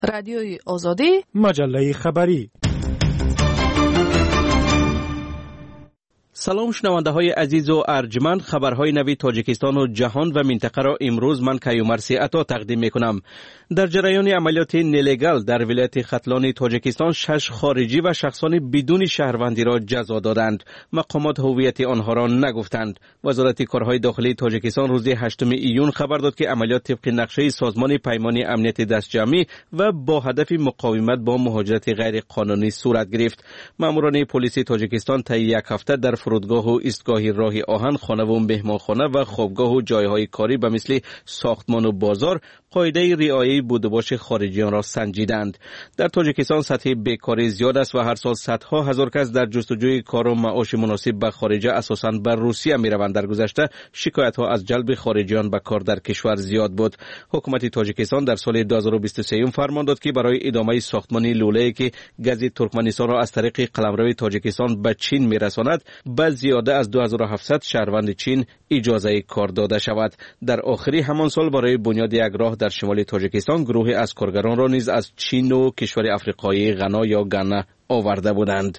رادیوی آزادی، مجله خبری. سلام شنونده های عزیز و ارجمند، خبرهای نوی تاجیکستان و جهان و منطقه را امروز من کیومرثی عطا تقدیم می کنم. در جریان عملیات نلگال در ولایت ختلان تاجیکستان 6 خارجی و شخصان بدون شهروندی را جزا دادند. مقامات هویت آنها را نگفتند. وزارت کارهای داخلی تاجیکستان روز 8 ایون خبر داد که عملیات طبق نقشه سازمان پیمان امنیت دستجمعی و با هدف مقاومت با مهاجرت غیر قانونی صورت گرفت. ماموران پلیس تاجیکستان طی یک هفته در فرودگاه و ایستگاه راه آهن، خانه و مهمانخانه و خوابگاه و جایهای کاری به مثل ساختمان و بازار قاعده رعایت بودباش خارجیان را سنجیدند. در تاجیکستان سطح بیکاری زیاد است و هر سال صدها هزار کس در جستجوی کار و معاش مناسب به خارجه اساساً به روسیه میروند. در گذشته شکایت ها از جلب خارجیان به کار در کشور زیاد بود. حکومت تاجیکستان در سال 2023 فرمان داد که برای ادامه ساختمان لوله‌ای که گاز ترکمنستان را از طریق قلمرو تاجیکستان به چین میرساند به زیاده از 2700 شهروند چین اجازه کار داده شود. در آخر همان سال برای بنیاد یک راه در شمال تاجیکستان گروه از کارگران را نیز از چین و کشور افریقایی غنا یا گانا آورده بودند.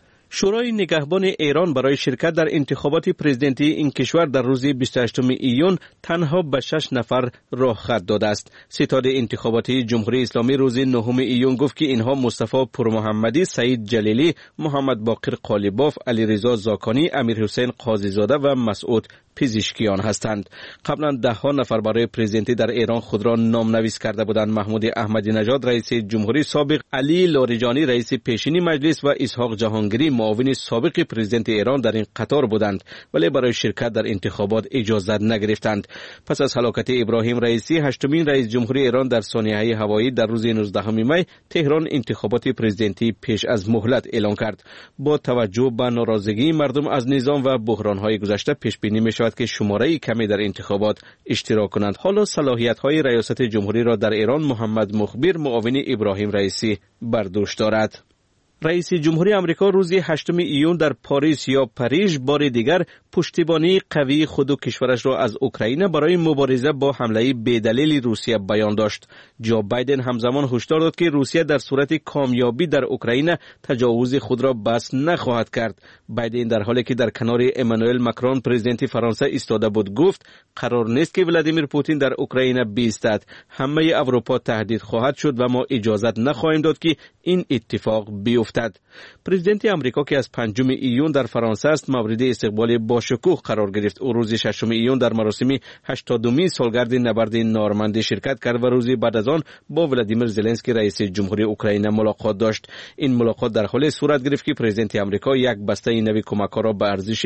شورای نگهبان ایران برای شرکت در انتخابات پرزیدنتی این کشور در روز 28 ایون تنها به 6 نفر راه خط داده است. ستاد انتخاباتی جمهوری اسلامی روز 9 ایون گفت که اینها مصطفی پورمحمدی، سعید جلیلی، محمد باقر قالیباف، علیرضا زاکانی، امیر حسین قاضی زاده و مسعود پزشکیان هستند. قبلا 10 نفر برای پرزیدنتی در ایران خود را نامنویس کرده بودند. محمود احمدی نژاد رئیس جمهوری سابق، علی لاریجانی رئیس پیشین مجلس و اسحاق جهانگیری معاون سابق پرزیدنت ایران در این قطار بودند، ولی برای شرکت در انتخابات اجازه نگرفتند. پس از هلاکت ابراهیم رئیسی، 8مین رئیس جمهوری ایران در سانحه هوایی در روز 19 می، تهران انتخابات پرزیدنتی پیش از مهلت اعلان کرد. با توجه به ناراضگی مردم از نظام و بحران‌های گذشته پیش بینی می‌شود که شماره کمی در انتخابات اشتراک کنند. حالا صلاحیت‌های ریاست جمهوری را در ایران محمد مخبر معاون ابراهیم رئیسی بر دوش دارد. رئیس جمهوری آمریکا روز 8 ایون در پاریس یا پاریژ بار دیگر پشتیبانی قوی خود و کشورش را از اوکراین برای مبارزه با حمله بی‌دلیل روسیه بیان داشت. جو بایدن همزمان هشدار داد که روسیه در صورت کامیابی در اوکراین تجاوز خود را بس نخواهد کرد. بایدن در حالی که در کنار امانوئل ماکرون پرزیدنت فرانسه ایستاده بود گفت قرار نیست که ولادیمیر پوتین در اوکراین بایستد. همه اروپا تهدید خواهد شد و ما اجازه نخواهیم داد که این اتفاق بیفتد. پرزیدنت آمریکا که از 5 ایون در فرانسه است مورد استقبال باشکوه قرار گرفت. او روز 6 ایون در مراسم 80مین سالگرد نبرد نورماندی شرکت کرد و روزی بعد از آن با ولادیمیر زلنسکی رئیس جمهوری اوکراین ملاقات داشت. این ملاقات در حالی صورت گرفت که پرزیدنت آمریکا یک بسته نوی کمک‌ها را به ارزش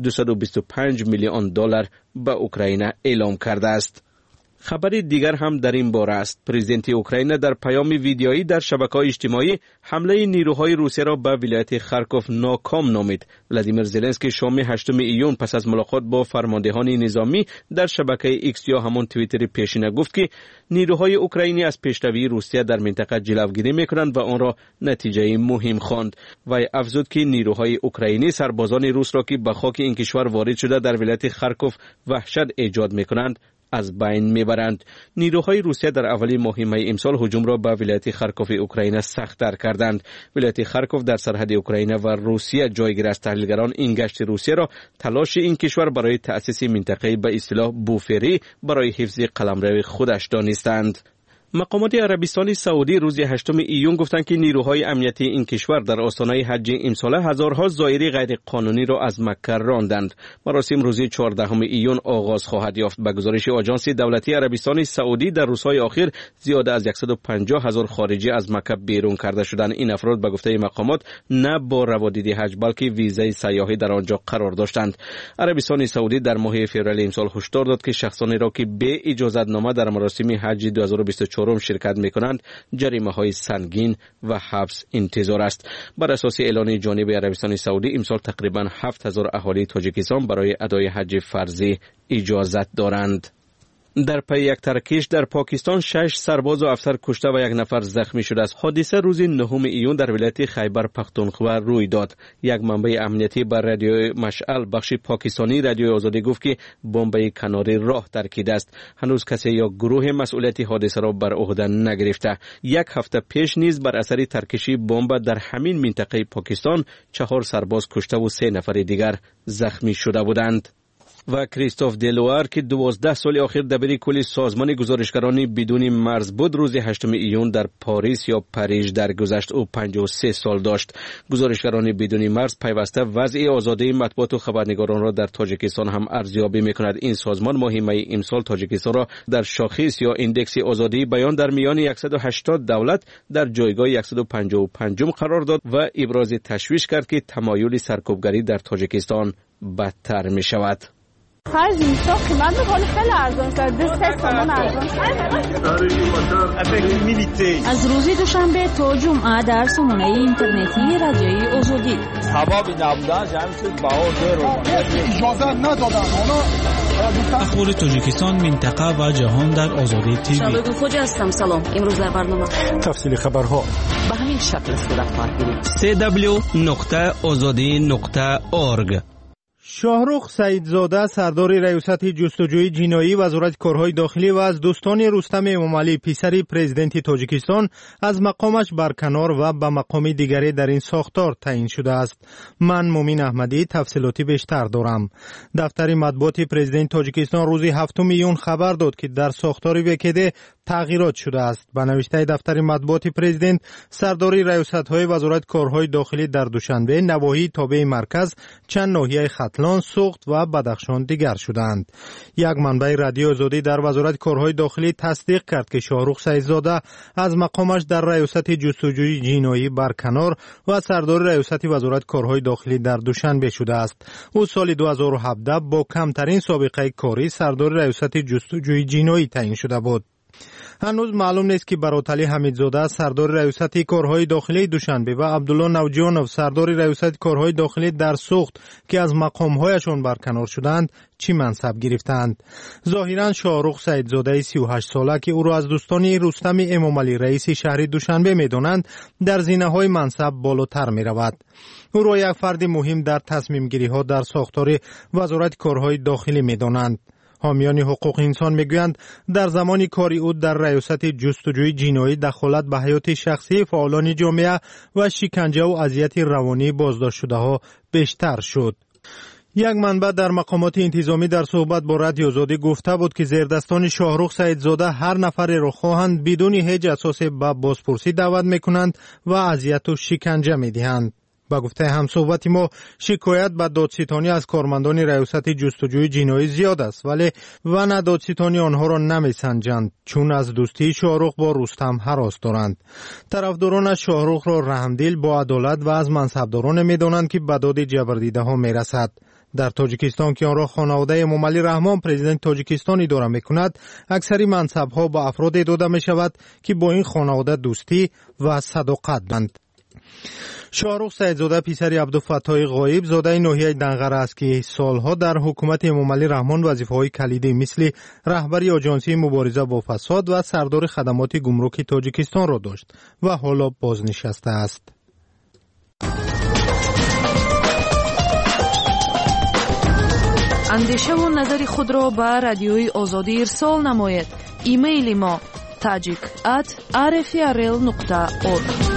225 میلیون دلار به اوکراین اعلام کرده است. خبر دیگر هم در این باره است. پرزیدنت اوکراین در پیام ویدیویی در شبکه‌های اجتماعی حمله نیروهای روسیه را به ولایت خارکوف ناکام نامید. ولادیمیر زلنسکی شام 8 ایون پس از ملاقات با فرماندهان نظامی در شبکه ایکس یا همان توییتر پیشینه گفت که نیروهای اوکراینی از پیشروی روسیه در منطقه جلوگیری می‌کنند و آن را نتیجه مهم خواند. و افزود که نیروهای اوکراینی سربازان روس را که به خاک این کشور وارد شده در ولایت خارکوف وحشت ایجاد می‌کنند از بین میبرند. نیروهای روسیه در اول ماه می امسال هجوم را به ولایت خارکوف اوکراین سخت‌تر کردند. ولایت خارکوف در سرحد اوکراین و روسیه جایگیر است. تحلیلگران این گشت روسیه را تلاش این کشور برای تأسیس منطقه به اصطلاح بوفری برای حفظ قلمرو خودش دانستند. مقامات عربستان سعودی روز 8 ایون گفتند که نیروهای امنیتی این کشور در آستانه حج امساله هزارها زائر غیر قانونی را از مکه راندند. مراسم روز 14 ایون آغاز خواهد یافت. به گزارش آژانس دولتی عربستان سعودی در روزهای اخیر زیاده از 150,000 خارجی از مکه بیرون کرده شدند. این افراد به گفته مقامات نه با روادید حج بلکه ویزای سیاحی در آنجا قرار داشتند. عربستان سعودی در ماه فوریه امسال هشدار داد که شخصانی را که به اجازت نامه در مراسم حج 2024 شرکت میکنند جریمه های سنگین و حبس انتظار است. بر اساس اعلان جانب عربستان سعودی امسال تقریبا 7,000 اهالی تاجیکستان برای ادای حج فرضی اجازت دارند. در پی یک ترکیش در پاکستان 6 سرباز و افسر کشته و 1 نفر زخمی شده است. حادثه روز 9 ایون در ولایت خیبر پختونخوا روی داد. یک منبع امنیتی بر رادیو مشعل بخش پاکستانی رادیو آزادی گفت که بمب کنار راه ترکیده است. هنوز کسی یا گروه مسئولیت حادثه را بر عهده نگرفته. 1 هفته پیش نیز بر اثر ترکشی بمب در همین منطقه پاکستان 4 سرباز کشته و 3 نفر دیگر زخمی شده بودند. و کریستوف دلوار که 12 سال اخیر دبیر کل سازمان گزارشگران بدون مرز بود، روز 8 ایون در پاریس یا پاریژ درگذشت. او 53 سال داشت. گزارشگران بدون مرز پیوسته وضع آزادی مطبوعات و خبرنگاران را در تاجیکستان هم ارزیابی می‌کند. این سازمان ماه می امسال تاجیکستان را در شاخص یا ایندکس آزادی بیان در میان 180 دولت در جایگاه 155 قرار داد و ابراز تشویش کرد که تمایل سرکوبگری در تاجیکستان بدتر می‌شود. خرج اینجا قیمت خیلی ارزان شد. 3 تومان ارزان شد. از روز دوشنبه تا جمعه در سامانه اینترنتی رادیوی آزادی. هوا نبودن جمع شد باور اجازه ندادن. اخبار تاجیکستان، منطقه و جهان در آزادی تیوی. شباب خوج هستم. سلام. امروز در برنامه تفصیل خبرها به همین شکل صورت خواهد گرفت. www.azadi.org. شاهرخ سعیدزاده سردار ریاست جستجوی جنایی وزارت کارهای داخلی و از دوستان رستم امامعلی پسر پرزیدنت تاجیکستان از مقامش برکنار و به مقام دیگری در این ساختار تعیین شده است. من مومین احمدی تفصیلاتی بیشتر دارم. دفتر مطبوعات پرزیدنت تاجیکستان روز 7 ایون خبر داد که در ساختار وکیده تغییرات شده است. به نوشته دفتر مطبوعات پرزیدنت، سرداری ریاست‌های وزارت کارهای داخلی در دوشنبه، نواحی تابع مرکز، چند ناحیه ختلان، سوخت و بدخشان دیگر شدند. یک منبع رادیو آزادی در وزارت کارهای داخلی تصدیق کرد که شاهرخ سعیدزاده از مقامش در ریاست جستجوی جنایی برکنار و سردار ریاست وزارت کارهای داخلی در دوشنبه شده است. او سال 2017 با کمترین سابقه کاری سردار ریاست جستجوی جنایی تعیین شده بود. هنوز معلوم نیست که براتلی حمیدزاده سردار ریاست کارهای داخلی دوشنبه و عبدالله نوجانوف سردار ریاست کارهای داخلی در سوخت که از مقامهایشان برکنار شدند چی منصب گرفتند. ظاهرا شاهرخ سعیدزاده 38 ساله که او را از دوستان رستم امامعلی رئیس شهر دوشنبه می‌دانند در زینه‌های منصب بالاتر می‌رود. او را یک فرد مهم در تصمیم گیری‌ها در ساختار وزارت کارهای داخلی می‌دانند. حامیان حقوق انسان میگویند در زمان کاری او در ریاست جستجوی جنایی دخالت به حیات شخصی فعالان جامعه و شکنجه و اذیت روانی بازداشت شده ها بیشتر شد. یک منبع در مقامات انتظامی در صحبت با رادیو آزادی گفته بود که زیردستان شاهرخ سعیدزاده هر نفر را خواهند بدون هیچ اساس به بازپرسی دعوت میکنند و اذیت و شکنجه میدهند. با گفته همصحبت ما، شکایت به دادستانی از کارمندان ریاست جستجوی جنایی زیاد است، ولی و دادستانی آنها را نمیسنجند چون از دوستی شاهرخ با رستم هراس دارند. طرفداران شاهرخ را رحمدل، با عدالت و از منصبداران میدانند که به داد جبردیده ها میرسد. در تاجیکستان که آن را خانواده امامعلی رحمان پرزیدنت تاجیکستان اداره میکند، اکثری منصبها با افراد داده می شود که با این خانواده دوستی و صداقت دارند. شاهرخ سعیدزاده پسر عبدالفتاح غایب زاده ناحیه دنغره است که سالها در حکومت امامعلی رحمان وظیفه‌های کلیدی مثل رهبری آژانسی مبارزه با فساد و سردار خدمات گمرک تاجیکستان را داشت و حالا بازنشسته است. اندیشه و نظر خود را به رادیوی آزادی ارسال نمایید. ایمیل ما tajik@rfrl.org.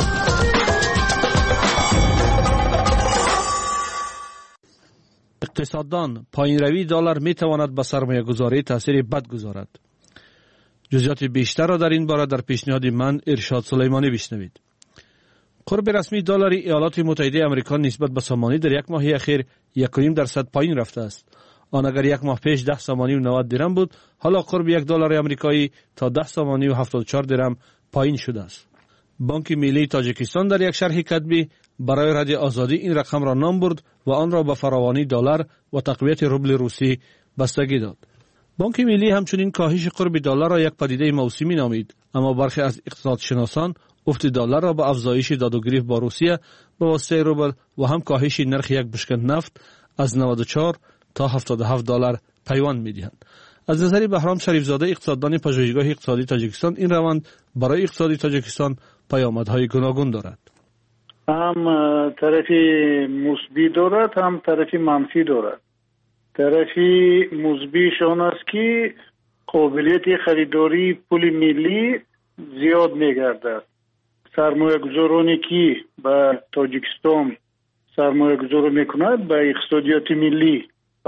اقتصاددان: پایین روی دلار می تواند به سرمایه گذاری تاثیر بد گذارد. جزئیات بیشتر را در این باره در پیشنهاد من ارشاد سلیمانی بشنوید. قرب رسمی دلار ایالات متحده آمریکا نسبت به سامانی در یک ماه اخیر 1.5% پایین رفته است. آن اگر یک ماه پیش 10 سامانی و 90 درم بود، حالا قرب $1 آمریکایی تا 10 سامانی و 74 درم پایین شده است. بانک ملی تاجیکستان در یک شرح کتبی برای رادیو آزادی این رقم را نام برد و آن را به فراوانی دلار و تقویت روبل روسی بستگی داد. بانک ملی همچنین کاهش قرب دلار را یک پدیده موسمی نامید، اما برخی از اقتصادشناسان افت دلار را به افزایش داد و گریخت با روسیه به واسطه روبل و هم کاهش نرخ یک بشکه نفت از 94 تا $77 پیوند می‌دهند. از نظر بهرام شریفزاده اقتصاددان پژوهشگاه اقتصادی تاجیکستان، این روند برای اقتصاد تاجیکستان پیامدهای گوناگون دارد. هم طرفی مثبت دارد، هم طرفی منفی دارد. طرفی مثبتش آن است که قابلیت خریداری پول ملی زیاد می‌گردد. سرمایه‌گذارانی که به تاجیکستان سرمایه‌گذاری می‌کنند به اقتصادیات ملی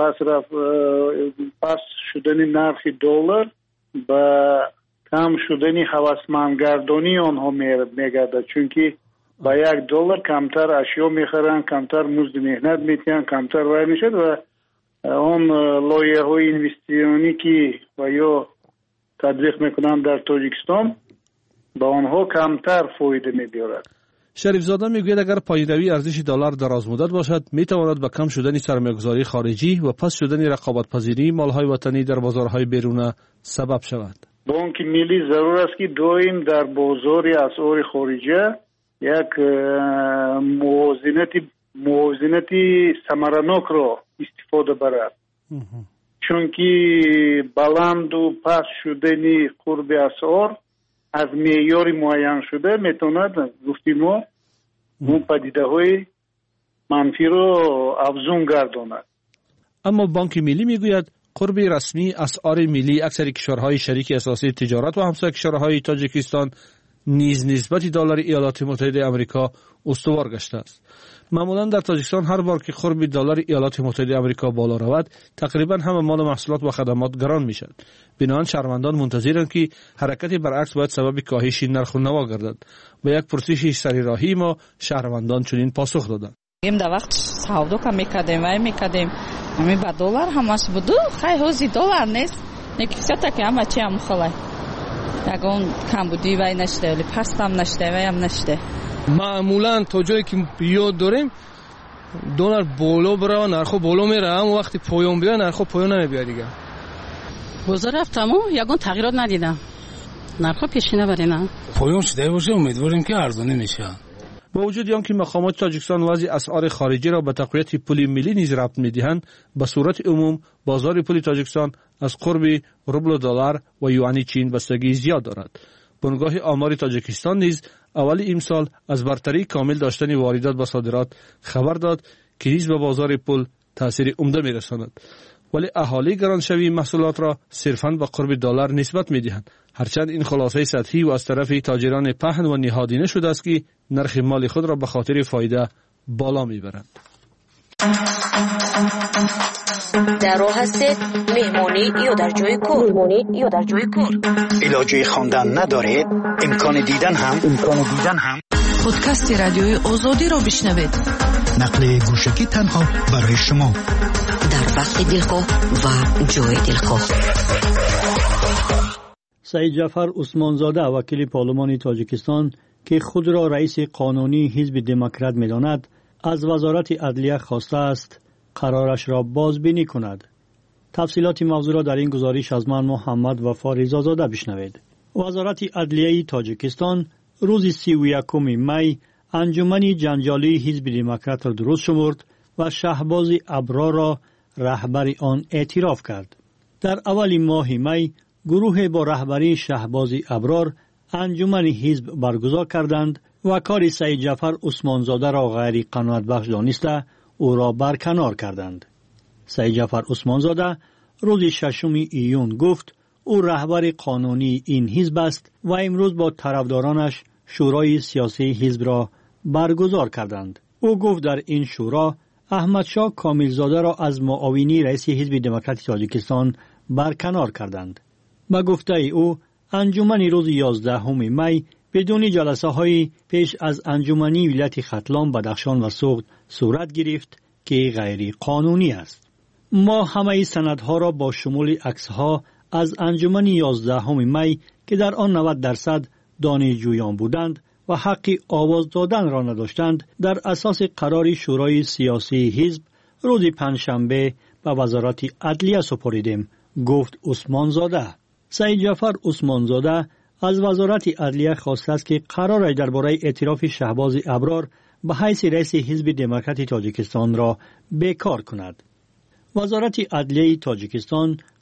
پس شدن نرخ دلار با کم شدن هوسمندگردانی آنها می‌گردد، چون که با $1 کمتر اشیا می‌خرند، کمتر مزد مهنت می‌تیان، کمتر وای میشد و آن لایحه‌های اینوستیسیونی که و یا تطبیق می‌کنند در تاجیکستان با آنها کمتر فایده می‌دارد. شریفزاده میگوید اگر پایین‌روی ارزش دلار دراز مدت باشد میتواند به کم شدن سرمایه‌گذاری خارجی و پس شدن رقابت‌پذیری مال‌های وطنی در بازارهای بیرون سبب شود. بانک ملی ضرور است که دائم در بازار اسعار خارجی یک موازنتی ثمرناک را استفاده برد، چون که بلند و پس شدن قرب اسعار از معیار معین شده میتواند گفتیم ما اون پدیده های منفی رو افزون گرداند. اما بانک ملی میگوید قرب رسمی اسعار ملی اکثر کشورهای شریک اساسی تجارت و همسایه کشورهای تاجیکستان نیز نسبت دلار ایالات متحده آمریکا استوار گشته است. معمولا در تاجیکستان هر بار که قرب دلار ایالات متحده آمریکا بالا رود تقریبا همه مال و محصولات و خدمات گران میشد. بنابراین شهروندان منتظرند که حرکت برعکس باید سبب کاهش نرخ و نما گردد. با یک پرسش سریراهی ما شهروندان چنین پاسخ دادند. یم در وقت سودا که میکردیم همین با دلار همش بودو خیلی هزی دلار نیست نکیسیتا که همه چی هم خواهی یکون کم بودی وی نشده ولی پست هم نشده وی هم نشده. معمولا تا جایی که یاد داریم دلار بالا بره نرخو بالا میره، اما وقتی پایان بیاد نرخو پایان نمیبیاد دیگه. بازار رفتم و یکون تغییرات ندیدم، نرخو پیشینه بره نه پایان شده باشه، امیدواریم که ارزانه میشه. با وجود آنکه مقامات تاجیکستان وضع اسعار خارجی را به تقویت پول ملی نیز ربط می‌دهند، به صورت عموم بازار پول تاجیکستان از قرب روبل دلار و یوان چین بستگی زیاد دارد. بنگاه آمار تاجیکستان نیز اول امسال از برتری کامل داشتن واردات و صادرات خبر داد که نیز به بازار پول تاثیر عمده می‌رساند. ولی اهالی گرانشوی محصولات را صرفاً به قرب دلار نسبت می‌دهند، هرچند این خلاصه سطحی و از طرف تاجران پهن و نهادینه شده است که نرخ مال خود را به خاطر فایده بالا میبرند. در راه هستید مهمانی یا در جای کار علاجه خواندن ندارید، امکان دیدن هم پادکست رادیوی آزادی را بشنوید. نقل گوشکی تنها برای شما در وقت دلخواه و جای دلخواه. سعید جعفر عثمانزاده وکیل پارلمان تاجیکستان که خود را رئیس قانونی حزب دموکرات می‌داند، از وزارت عدلیه خواسته است قرارش را بازبینی کند. تفصیلات موضوع را در این گزارش از من محمد وفا رضازاده بشنوید. وزارت عدلیه تاجیکستان روز 31 می انجمن جنجالی حزب دموکرات را درست شمرد و شهباز ابرار را رهبر آن اعتراف کرد. در اول ماه می گروه با رهبری شهباز ابرار انجمن حزب برگزار کردند و کار سعید جعفر عثمانزاده را غیر قانونی بخش دانسته او را برکنار کردند. سعید جعفر عثمانزاده روز 6 ایون گفت او رهبر قانونی این حزب است و امروز با طرفدارانش شورای سیاسی حزب را برگزار کردند. او گفت در این شورا احمدشاه کاملزاده را از معاونی رئیس حزب دموکرات تاجیکستان برکنار کردند. با گفته او انجمن روز 11 می بدون جلسه های پیش از انجمنی ولایت ختلان، بدخشان و سوغد صورت گرفت که غیر قانونی است. ما همه سندها را با شمول عکسها از انجمن 11 می که در آن 90% دانشجویان بودند و حق آواز دادن را نداشتند در اساس قرار شورای سیاسی حزب روز پنجشنبه به وزارت عدلیه سپردیم، گفت عثمانزاده. سعید جعفر عثمانزاده از وزارت عدلیه خواسته است که قرار درباره اعتراف شهباز ابرار به حیث رئیس حزب دموکرات تاجیکستان را بیکار کند. وزارت عدلیه تاجیکستان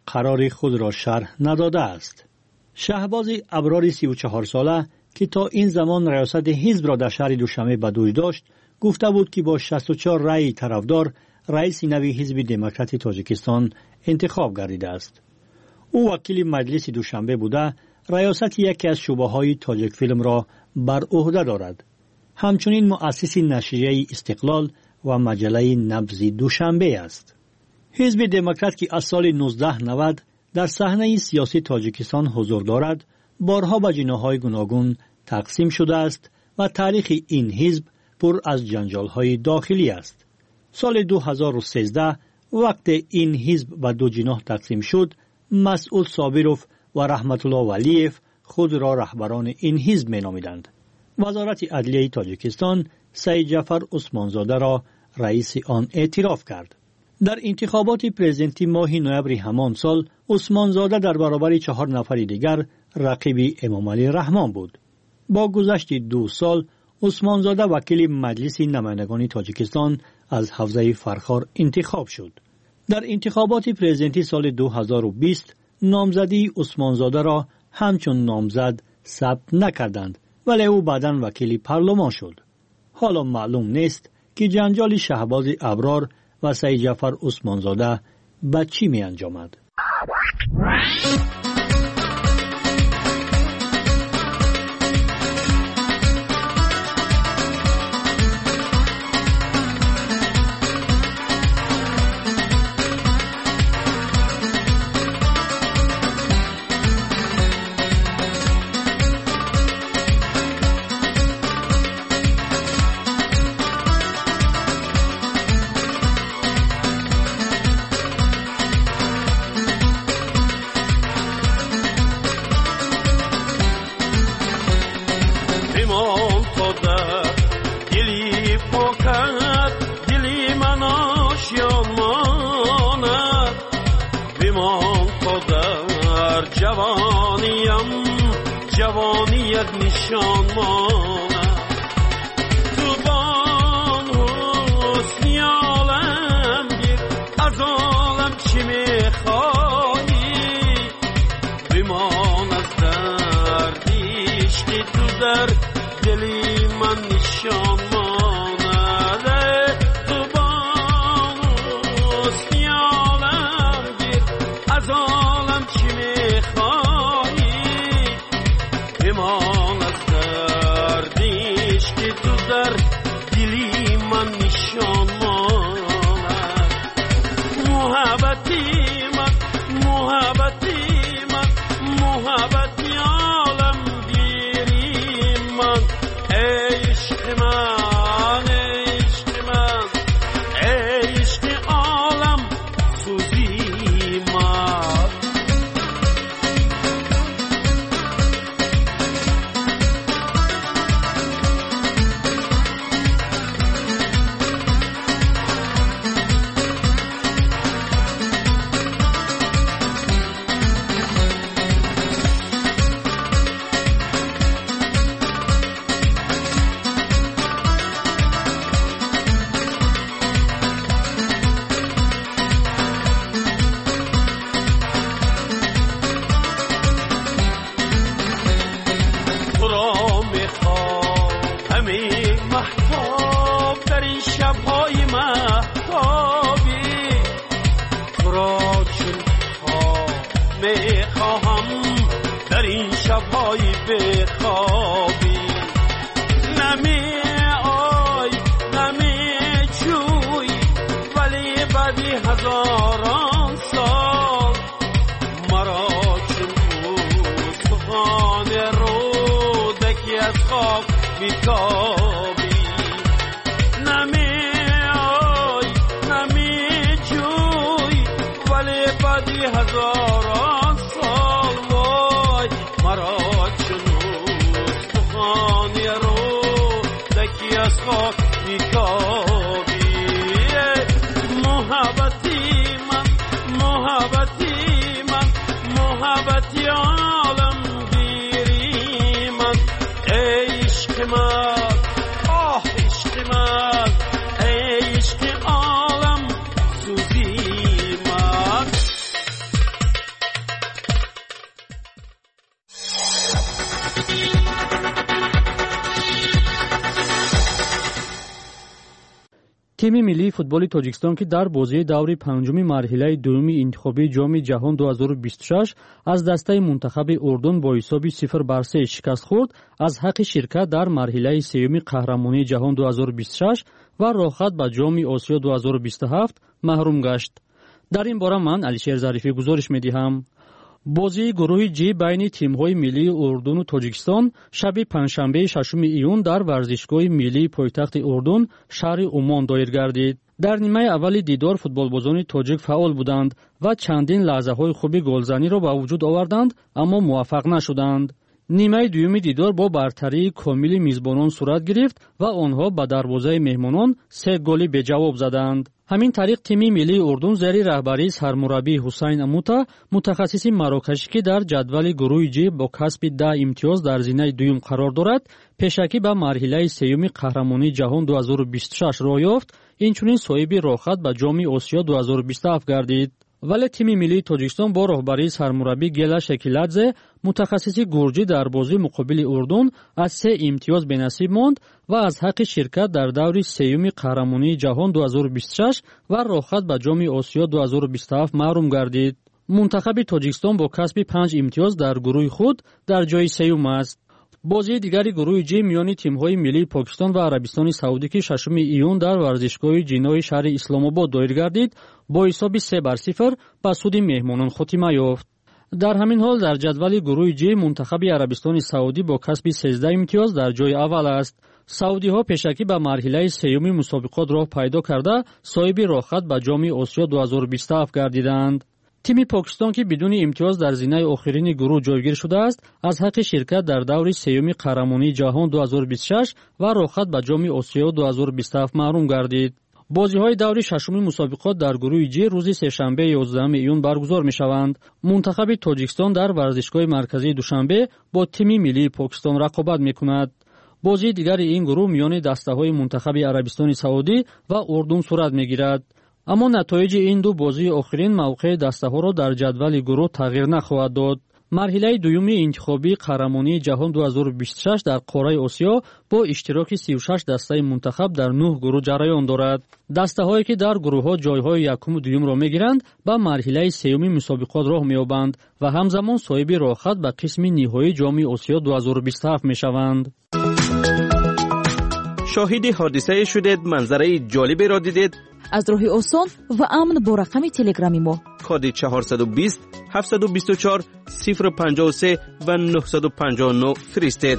قرار خود را شرح نداده است. شهباز ابرار 34 ساله که تا این زمان ریاست حزب را در شهر دوشنبه به دوش داشت، گفته بود که با 64 رأی طرفدار رئیس نوی حزب دموکرات تاجیکستان انتخاب گردیده است. او وکیل مجلس دوشنبه بوده، ریاست یکی از شعبه‌های تاجیک فیلم را بر عهده دارد. همچنین مؤسس نشریه استقلال و مجله نبض دوشنبه است. حزب دموکرات که از سال 1990 در صحنه سیاسی تاجیکستان حضور دارد، بارها به جناح‌های گوناگون تقسیم شده است و تاریخ این حزب پر از جنجال‌های داخلی است. سال 2013 وقت این حزب به دو جناح تقسیم شد، مسعود صابروف و رحمت الله ولیف خود را رهبران این حزب می‌نامیدند. وزارت عدلیه تاجیکستان سید جعفر عثمانزاده را رئیس آن اعتراف کرد. در انتخابات پرزیدنتی ماه نوامبر همان سال، عثمانزاده در برابر 4 نفر دیگر رقیب امامعلی رحمان بود. با گذشت 2 سال، عثمانزاده وکیل مجلس نمایندگان تاجیکستان از حوزه فرخار انتخاب شد. در انتخابات پرزیدنتی سال 2020 نامزدی عثمانزاده را همچون نامزد ثبت نکردند، ولی او بعداً وکیل پارلمان شد. حالا معلوم نیست که جنجال شهباز ابرار و سید جعفر عثمانزاده به چی می انجامد. جوانیت نشان ماند تو بان حسنی عالم گیر از عالم چی میخوایی بمان از دردیش که تو در دلی من نشان ماند تو بان حسنی عالم گیر از عالم چی میخوایی بمان از دردیش که تو در دلی من نشان ماند محبتی من محبتی عالم گیری من عشق من عشق عالم سوزی من بخوابی نمی آی نمی جوی ولی بعدی هزاران سال مرا چون استخوان رودکی از خواب بیتابی نمی آی نمی جوی ولی بعدی هزاران سال وای مرا از خواب میکابی محبتی عالم گیری من عشق من عشق من عشق عالم سوزی من تیم ملی فوتبال تاجیکستان که در بازی دور پنجم مرحله دوم انتخابی جام جهان 2026 از دسته منتخب اردن با حساب 0-3 شکست خورد، از حق شرکت در مرحله سوم قهرمانی جهان 2026 و راحت به جام آسیا 2027 محروم گشت. در این باره من علیشیر ظریفی گزارش می‌دهم. بازی گروه جی بین تیم‌های ملی اردن و تاجیکستان شب پنجشنبه 6 ایون در ورزشگاه ملی پایتخت اردن شهر عمان دایر گردید. در نیمه اول دیدار فوتبالبازان تاجیک فعال بودند و چندین لحظه‌های خوب گلزنی را به وجود آوردند اما موفق نشدند. نیمه دوم دیدار با برتری کامل میزبانان صورت گرفت و آنها به دروازه مهمانان 3 گل به جواب زدند. همین طریق تیم ملی اردن زیر رهبری سرمربی حسین اموتا متخصص مراکشی که در جدول گروه جی با کسب 10 امتیاز در زینه دوم قرار دارد، پیشکی به مرحله سوم قهرمانی جهان 2026 راه یافت، اینچنین صاحب راحت به جام آسیا 2027 گردید. ولی تیم ملی تاجیکستان با رهبری سرمربی گلا شکیلادزه متخصص گرجی در بازی مقابل اردن از 3 امتیاز به نصیب ماند و از حق شرکت در دور سوم قهرمانی جهان 2026 و راحت به جام آسیا 2027 محروم گردید. منتخب تاجیکستان با کسب 5 امتیاز در گروه خود در جای سوم است. بازی دیگری گروه جی میان تیم‌های ملی پاکستان و عربستان سعودی که 6 ایون در ورزشگاه جنای شهر اسلام آباد دایر گردید با حساب 3-0 به سود مهمانان خاتمه یافت. در همین حال در جدول گروه جی منتخب عربستان سعودی با کسب 13 امتیاز در جای اول است. سعودی ها پیشکی به مرحله سوم مسابقات راه پیدا کرده صاحب راحت به جام آسیا 2027 گردیدند. تیم پاکستان که بدون امتیاز در زینه آخرین گروه جایگیر شده است، از حق شرکت در دور سوم قهرمانی جهان 2026 و راحت به جام آسیا 2027 محروم گردید. بازی‌های دور ششم مسابقات در گروه جی روز سه‌شنبه 11 ایون برگزار می‌شوند. منتخب تاجیکستان در ورزشگاه مرکزی دوشنبه با تیم ملی پاکستان رقابت می‌کند. بازی دیگر این گروه میان دسته‌های منتخب عربستان سعودی و اردن صورت می‌گیرد. اما نتایج این دو بازی آخرین موقع دسته‌ها را در جدول گروه تغییر نخواهد داد. مرحله دوم انتخابی قهرمانی جهان 2026 در قاره آسیا با اشتراک 36 دسته منتخب در 9 گروه جریان دارد. دسته‌هایی که در گروه‌ها جای‌های یکم و دوم را می‌گیرند به مرحله سوم مسابقات راه می‌یابند و همزمان صاحب راحت به قسم نهایی جام آسیا 2027 می‌شوند. شاهد حادثه شدید، منظره جالبی را دیدید؟ از راه آسان و امن با رقم تلگرامی ما کد 420 724 053 و 959 فرستید.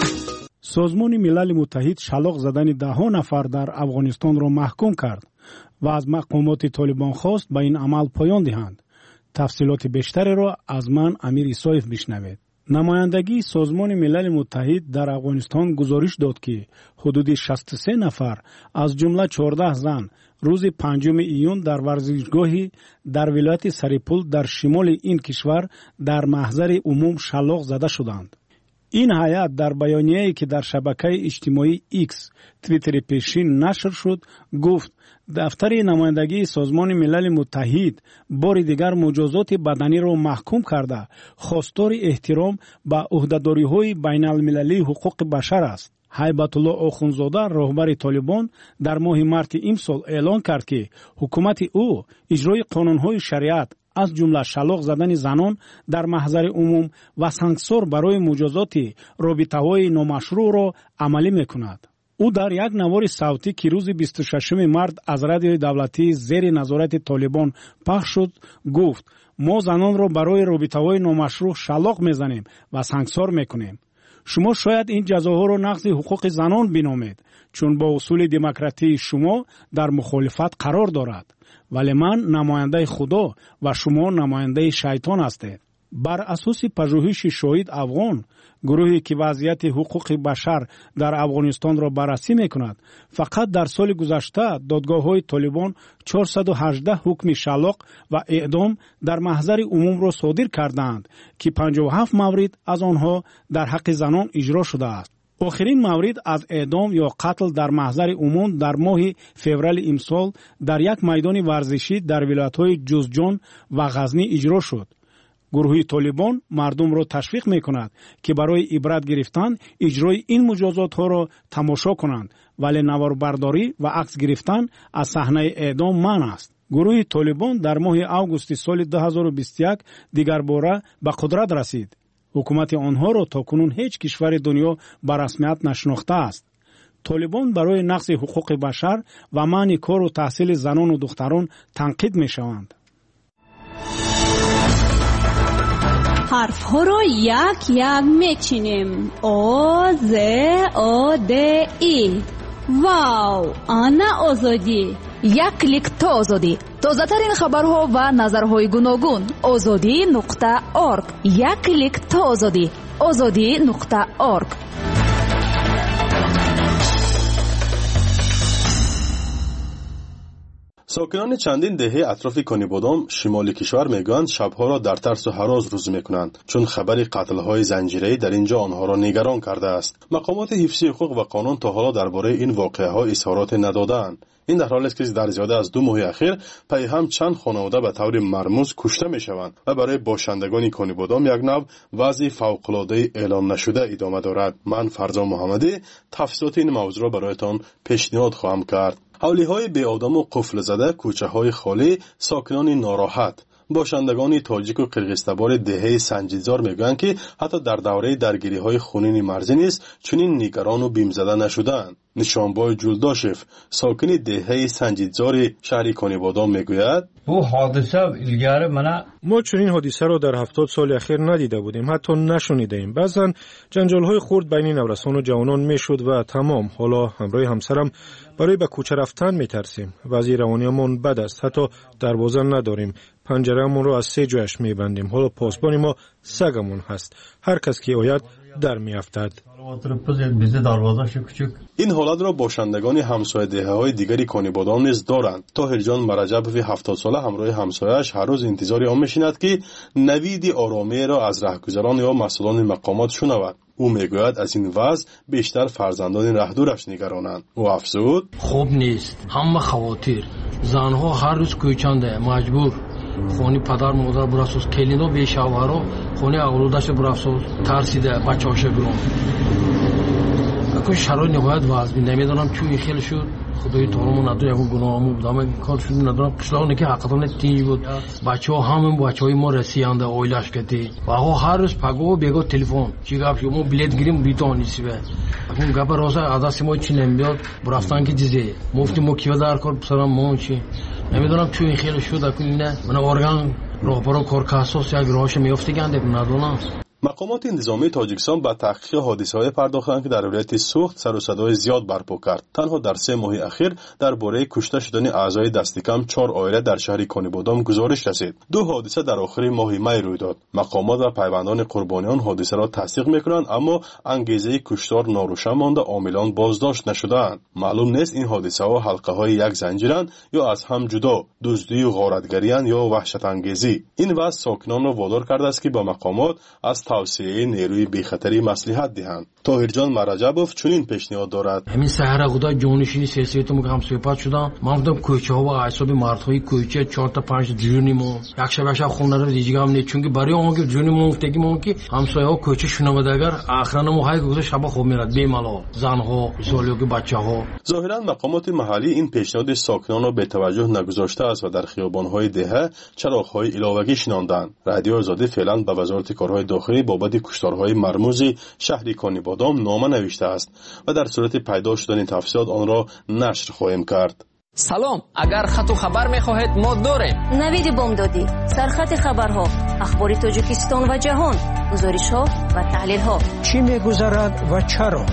سازمان ملل متحد شلاق زدن 10 نفر در افغانستان را محکوم کرد و از مقامات طالبان خواست به این عمل پایان دهند. تفصیلات بیشتری را از من امیر ایسایف بشنوید. نمایندگی سازمان ملل متحد در افغانستان گزارش داد که حدود 63 نفر از جمله 14 زن روز 5 ایون در ورزشگاهی در ولایت سریپول در شمال این کشور در محضر عموم شلاق زده شدند. این هیئت در بیانیه‌ای که در شبکه اجتماعی ایکس توییتر پیشین نشر شد گفت دفتر نمایندگی سازمان ملل متحد بار دیگر مجازات بدنی را محکوم کرده خواستار احترام به عهده‌داری‌های بین‌المللی حقوق بشر است. هیبت الله آخوندزاده رهبر طالبان در ماه مارت امسال اعلان کرد که حکومت او اجرای قانون‌های شریعت از جمله شلاق زدن زنان در محضر عموم و سنگسار برای مجازات رابطه‌های نامشروع را عملی می‌کند. او در یک نوار صوتی که روز 26 مارس از رادیوی دولتی زیر نظارت طالبان پخش شد گفت ما زنان را برای رابطه‌های نامشروع شلاق می‌زنیم و سنگسار می‌کنیم. شما شاید این جزاها را نقض حقوق زنان بنامید چون با اصول دموکراسی شما در مخالفت قرار دارد، ولی من نماینده خدا و شما نماینده شیطان هستید. بر اساس پژوهش شاهد افغان، گروهی که وضعیت حقوق بشر در افغانستان را بررسی می‌کند، فقط در سال گذشته دادگاه‌های طالبان 418 حکم شلاق و اعدام در محضر عموم را صادر کردند که 57 مورد از آنها در حق زنان اجرا شده است. آخرین مورد از اعدام یا قتل در محضر عموم در ماه فوریه امسال در یک میدان ورزشی در ولایت‌های جوزجان و غزنی اجرا شد. گروه طالبان مردم را تشویق میکند که برای عبرت گرفتن اجرای این مجازات ها را تماشا کنند، ولی نواربرداری و عکس گرفتن از صحنه اعدام منع است. گروه طالبان در ماه اوگوست سال 2021 دیگر باره به قدرت رسید. حکومت آنها را تاکنون هیچ کشور دنیا به رسمیت نشناخته است. طالبان برای نقض حقوق بشر و منع کار و تحصیل زنان و دختران تنقید می شوند. حرف ها را یک یک می چینیم. آ ز آ د ای. واو، آنا آزادی. یک کلیک تا آزادی. تازه ترین خبرها و نظرهای گوناگون. azadi.org. یک کلیک تا آزادی. azadi.org. ساکنان چندین دهه اطراف کنیبادام شمال کشور میگویند شبها را در ترس و هراس روز میکنند، چون خبر قتل‌های زنجیره‌ای در اینجا آنها را نگران کرده است. مقامات حفظی حقوق و قانون تا حالا درباره این واقعه‌ها اظهارات ندادند. این در حالی است که در زیاده از 2 ماه اخیر پی هم چند خانواده به طور مرموز کشته میشوند و برای باشندگان کنیبادام یک نوع وضع فوق‌العاده اعلام نشده ادامه دارد. من فرزان محمدی تفصیلات این موضوع را برایتان پیشنهاد خواهم کرد. حولی‌های بی آدم و قفل زده، کوچه‌های خالی، ساکنان ناراحت. باشندگان تاجیک و قرقیزتبار دهه سنجیدزار میگویند که حتی در دوره درگیری‌های خونین مرزی نیز چنین نگران و بیمزده نشدند. نشانبای جولداشف، ساکن دهه سنجیدزار شهر کنیبادام میگوید: بو حادثه ilgari ما چنین حادثه را در 70 سال اخیر ندیده بودیم، حتی نشنیده ایم. بعضن جنجال‌های خرد بین نورسان و جوانان میشد و تمام. حالا همراه همسرم برای به کوچه رفتن میترسیم. وضع روانیمون بد است، حتی دروازه نداریم. پنجره‌مون را از 3 جایش میبندیم. حالا پاسبان ما سگمون هست. هر کس که آید در میافتد. این حالت را باشندگان همسایه دهه‌های دیگری کنیبادام نیز دارند. طاهر جان مرجبوی 70 ساله همراه همسایه‌اش هر روز انتظار آن میشیند که نوید آرامی را از رهگذران یا مسئولان مقامات شنود. او میگوید از این وضع بیشتر فرزندان رهدورش نگرانند. او افزود: خوب نیست. همه خواتیر، زنها هر روز کوچنده، مجبور خونی پدر مادر برافسوز، کلینا به شوهرها خونی اولادش برافسوز، ترسیده بچه‌هاش برون. اکنون شرایط نهایت وضعی نمیدونم چون خیلی شد. خدای تورمون نداره، اون گناهمون بود، اما کار شد ندارم. قشلاقی که حقیقتا تینج بود. بچه‌ها همون بچه‌های ما رسیدند اویلاش کردی. و هر روز پگو بیگو تلفن. چی گفت شما بلیت گیریم بیتون نیستی به. اون گپ روزا عادت ما چی نمیاد. برفتن که چیزی. مفتی مکیو دار کار سلام مون چی. نمیدونم چون خیلی شد. اکنون نه من ارگان راهبرو کارکاسوس یک راهش میافتی گنده ندونم. مقامات نظامی تاجیکستان به تحقیق حادثه‌های پرداختند که در ولایت سوخت سر و صدای زیاد برپا کرد. تنها در 3 ماه اخیر درباره کشته شدن اعضای دست کم 4 عائله در شهر کنیبادام گزارش رسید. 2 حادثه در آخر ماه می روی داد. مقامات و پیوندان قربانیان حادثه را تصدیق می‌کنند، اما انگیزه کشتار ناروشن مانده، عاملان بازداشت نشده‌اند. معلوم نیست این حادثه‌ها حلقه‌های یک زنجیرند یا از هم جدا، دزدی و غارتگری‌اند یا وحشت انگیزی. این وضع ساکنان را وادار کرده است که با مقامات از توسعه نیروی بی‌خطری مصلحت دهند. طاهر جان مرجبوف چنین پیشنهاد دارد: همین سحر خدا جونشینی سیاستم که هم صحبت شدم، من گفتم کوچه‌ها و اعصاب مردهای کوچه 4 تا 5 جونیمون یک شب خونه رو دیگه هم نه، چون که برای اون که جونیمون گفتگیمون که همسایه‌ها کوچه شنوادگر آخران ما های گذاشت شب خوب میرد بیمالا زنها سوالیو که بچه‌ها. ظاهرا مقامات محلی این پیشنهاد ساکنان را به توجه نگذاشته است و در خیابان‌های دهه چراغ‌های علاوه‌ای شناندند. رادیو آزادی فعلا به وزارت کارهای داخلی بابت کشتارهای مرموز شهری کنیبادام نامه نوشته است و در صورت پیدا شدن تفصیلات آن را نشر خواهیم کرد. سلام، اگر خط و خبر می‌خواهید ما داریم. نوید بامدادی، سرخط خبرها، اخبار تاجیکستان و جهان، گزارش‌ها و تحلیل‌ها. چی می‌گذرد و چرا؟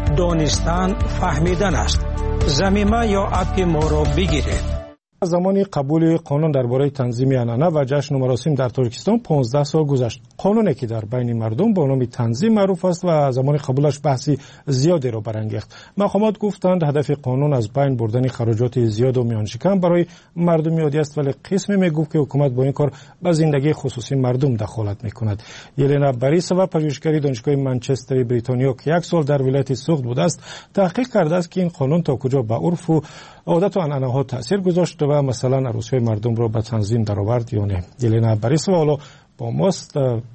دانستن فهمیدن است. ضمیمه یا اپ ما را بگیرید. زمان قبول قانون درباره تنظیم عنعنه و جشن و مراسم در تاجیکستان 15 سال گذشت. قانونی که در بین مردم با نام تنظیم معروف است و زمان قبولش بحثی زیادی را برانگیخت. مقامات گفتند هدف قانون از بین بردن خراجات زیاد و میانشکم برای مردم عادی است، ولی قسمی میگفت که حکومت با این کار به زندگی خصوصی مردم دخالت میکند. یلنا باریسووا، پژوهشگر دانشگاه منچستر بریتانیا که 1 سال در ولایت سوخت بوده است، تحقیق کرده است که این قانون تا کجا به عرف و عادت و عنعنه ها تاثیر گذاشت و مثلا عروسی مردم را به تنظیم درآورد یا نه. یلنا باریسووا حالا با ماست.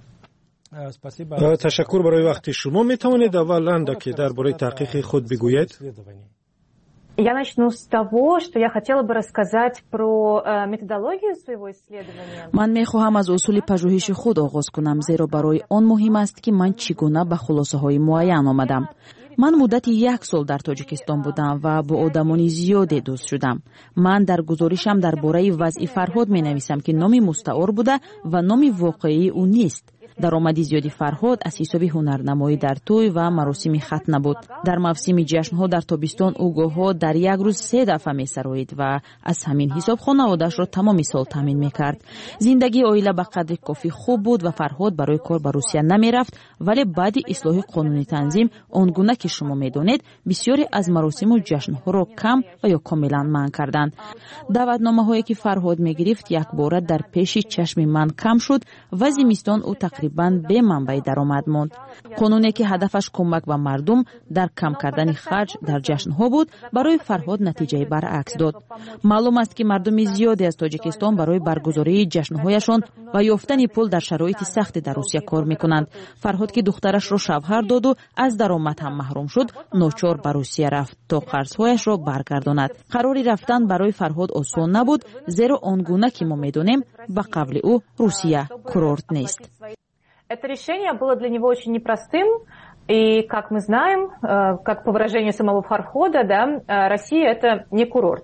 تشکر برای وقت شما. می توانید اولا که درباره تحقیق خود بگویید؟ Я начну с того, что я хотела бы рассказать про методологию своего исследования. من میخواهم از اصول پژوهش خود آغاز کنم، زیرا برای آن مهم است که من چگونه به خلاصه‌های معین آمدم. من مدت 1 سال در تاجیکستان بودم و با آدمان زیادی دوست شدم. من در گزارشم درباره وضع فرهاد می نویسم که نام مستعار بوده و نام واقعی او نیست. درآمد زیادی فرهاد از حساب هنرنمایی در توی و مراسم ختنه بود. در موسم جشن‌ها در تابستان او گاه‌ها در یک روز 3 دفعه می‌سرایید و از همین حساب خانواده‌اش را تمام سال تامین می‌کرد. زندگی عائله به قدر کافی خوب بود و فرهاد برای کار به روسیه نمی‌رفت، ولی بعد اصلاح قانونی تنظیم آنگونه که شما می‌دانید بسیاری از مراسم و جشن‌ها را کم و یا کاملا منع کردند. دعوتنامه‌هایی که فرهاد می‌گرفت یک بار در پیش چشم من کم شد و زمستان او تقریباً به منبع درآمد ماند. قانونی که هدفش کمک به مردم در کم کردن خرج در جشن‌ها بود، برای فرهاد نتیجه برعکس داد. معلوم است که مردم زیادی از تاجیکستان برای برگزاری جشن‌هایشان و یافتن پول در شرایط سخت در روسیه کار می‌کنند. فرهاد که دخترش را شوهر داد و از درآمد هم محروم شد، ناچار به روسیه رفت تا قرض‌هایش را برگرداند. قراری رفتن برای فرهاد آسان نبود، زیرا آنگونه که ما می‌دانیم به قبل او روسیه کورورت نیست. Это решение было для него очень непростым, и, как мы знаем, как по выражению самого Фархода, да, Россия – это не курорт.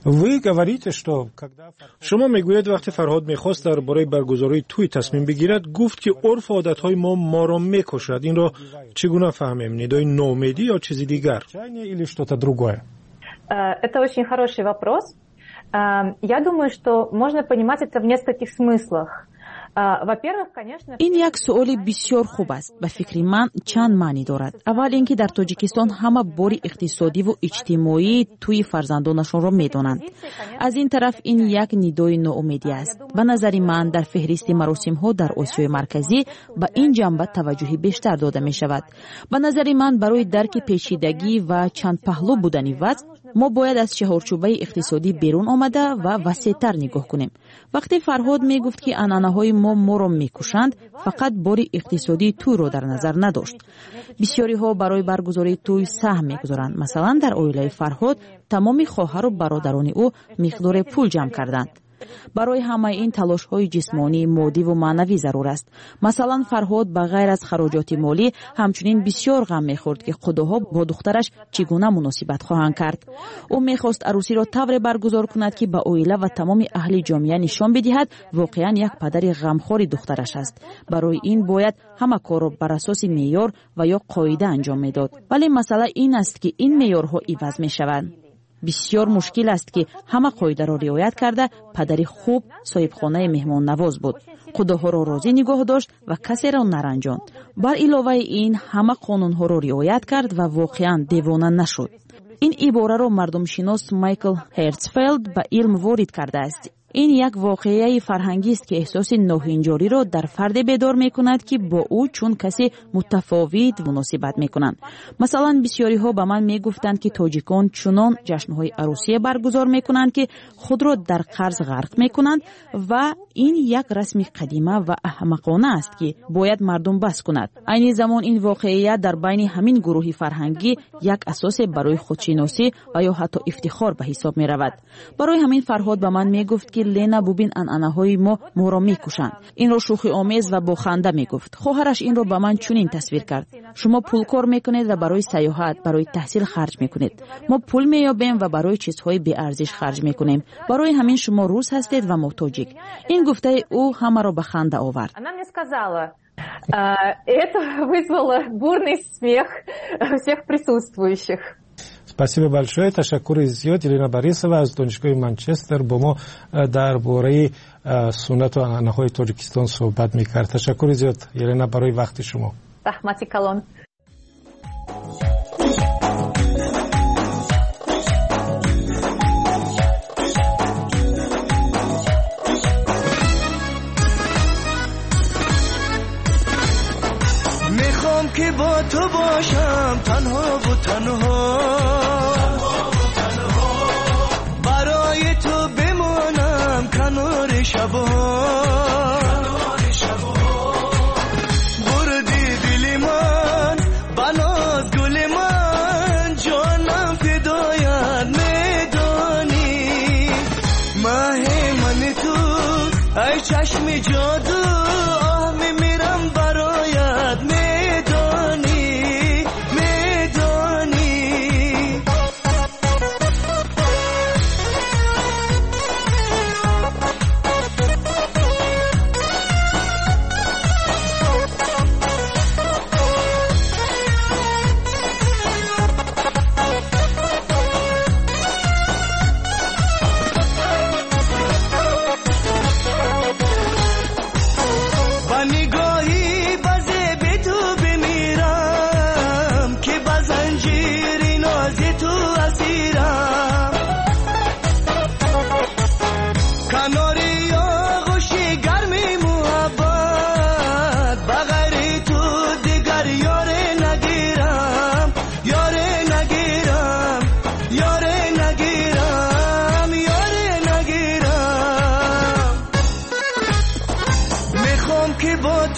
شما میگویید وقتی فرهاد میخواست درباره برگزاری توی تصمیم بگیرد، گفت که عرف و عادتهای ما را میکشد. این را چگونه فهمیم؟ ندای نومیدی یا چیزی دیگر؟ Это очень хороший вопрос. Я думаю, что можно понимать это в нескольких смыслах. این یک سوال بسیار خوب است. به فکر من چند معنی دارد. اول اینکه در تاجیکستان همه بار اقتصادی و اجتماعی توی فرزندانشان را میدانند. از این طرف این یک ندای ناامیدی است. به نظر من در فهرست مراسم ها در آسیای مرکزی به این جنبه توجه بیشتر داده می شود. به نظر من برای درک پیچیدگی و چند پهلو بودن وضع، ما باید از چهارچوبه اقتصادی بیرون آمده و وسیع‌تر نگاه کنیم. وقتی فرهاد می گفت که عنعنه‌های ما را میکشند، فقط باری اقتصادی توی را در نظر نداشت. بسیاری ها برای برگزاری توی سهم میگذارند. مثلا در عائله فرهاد تمام خواهر و برادران او مقدار پول جمع کردند. برای همه این تلاش های جسمانی، مادی و معنوی ضرور است. مثلا فرهاد به غیر از خراجات مالی همچنین بسیار غم میخورد که خداها با دخترش چگونه مناسبت خواهند کرد. او میخواست عروسی را طوری برگزار کند که به عائله و تمام اهل جامعه نشان بدهد واقعا یک پدر غمخوار دخترش است. برای این باید همه کار را بر اساس معیار و یا قاعده انجام میداد. ولی مسئله این است که این معیارها عوض میشوند. بسیار مشکل است که همه قاعده را رعایت کرده پدری خوب صاحب خانه مهمان نواز بود. خداها را راضی نگاه داشت و کسی را نرنجاند. بر علاوه این همه قانون ها را رعایت کرد و واقعا دیوانه نشد. این عباره را مردم شناس مایکل هرتزفلد به علم وارد کرده است. این یک واقعه فرهنگی است که احساس ناهنجاری را در فرد بیدار می کند که با او چون کسی متفاوت مناسبت می کنند. مثلا بسیاری ها به من می گفتند که تاجیکان چنان جشنهای عروسی برگزار می کنند که خود را در قرض غرق می کنند و این یک رسم قدیمه و احمقانه است که باید مردم بس کند. عین زمان این واقعه در بین همین گروه فرهنگی یک اساس برای خودشناسی و یا حتی افتخار به حساب می رود. برای همین فرهاد به من می گفت که لینا ببین عنعنه‌های ما را میکشند. این را شوخی آمیز و با خنده میگفت. خواهرش این را به من چنین تصویر کرد: شما پول کار میکنید و برای سیاحت، برای تحصیل خرج میکنید. ما پول مییابیم و برای چیزهای بی ارزش خرج میکنیم. برای همین شما روس هستید و ما تاجیک. این گفته او همه را به خنده آورد. Она мне сказала, это вызвало бурный смех всех присутствующих. спасибо большое. تشکر زیاد. یلنا باریسова از دانشگاه منچستر با ما درباره سنت و عنعنه‌های تاجیکستان صحبت می‌کرد. تشکر زیاد یلنا برای وقت شما. رحمتی کلان. میخوام که با تو باشم تنها و تنها، برای تو بمانم کنار شبها.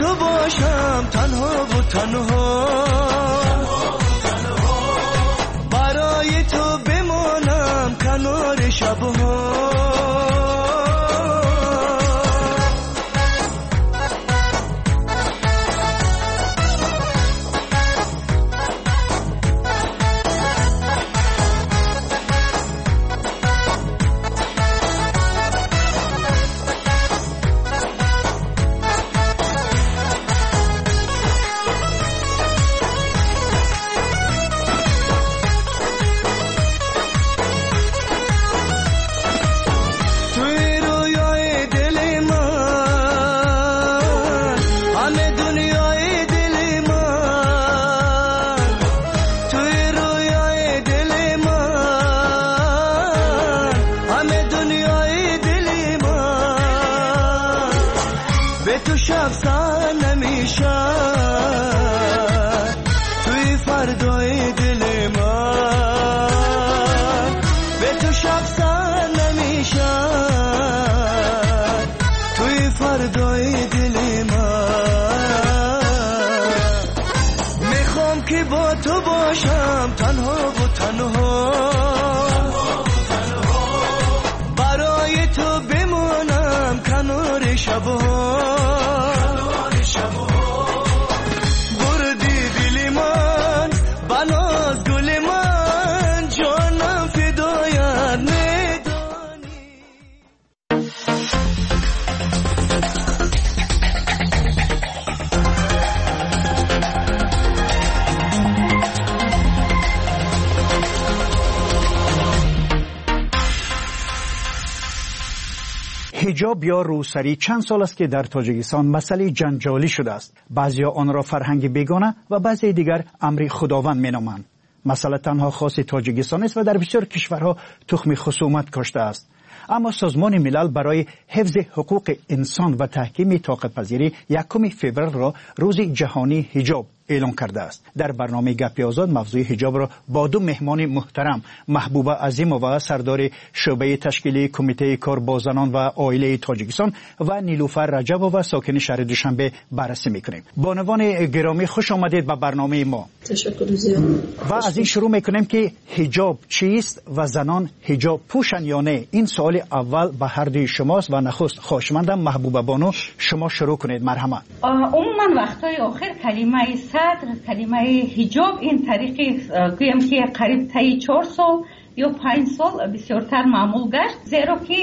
تو باشم تنها و تنها برای تو بمانم کنار شبها حجاب یا روسری چند سال است که در تاجیکستان مسئله جنجالی شده است. بعضیا آن را فرهنگ بیگانه و بعضی دیگر امر خداوند مینامند. مسئله تنها خاص تاجیکستان است و در بسیار کشورها تخم خصومت کاشته است. اما سازمان ملل برای حفظ حقوق انسان و تحکیم طاقت پذیری 1 فوریه را روز جهانی حجاب اعلام کرده است. در برنامه گپی آزاد موضوع حجاب را با دو مهمان محترم محبوبه عظیم و سردار شعبه تشکیلی کمیته کار با زنان و عائله تاجیکستان و نیلوفر رجب و ساکن شهر دوشنبه بررسی میکنیم. بانوان گرامی خوش آمدید به برنامه ما. تشکر زیاد. و از این شروع میکنیم که حجاب چیست و زنان حجاب پوشن یا نه؟ این سوال اول به هر دوی شماست و نخست خواهشمندم محبوبه بانو شما شروع کنید. مرحمت. عموما وقتای آخر کلمه صدر، کلمه حجاب این طریقی گویم که قریب تا 4 سال یا 5 سال بسیارتر معمول گشت، زیرا که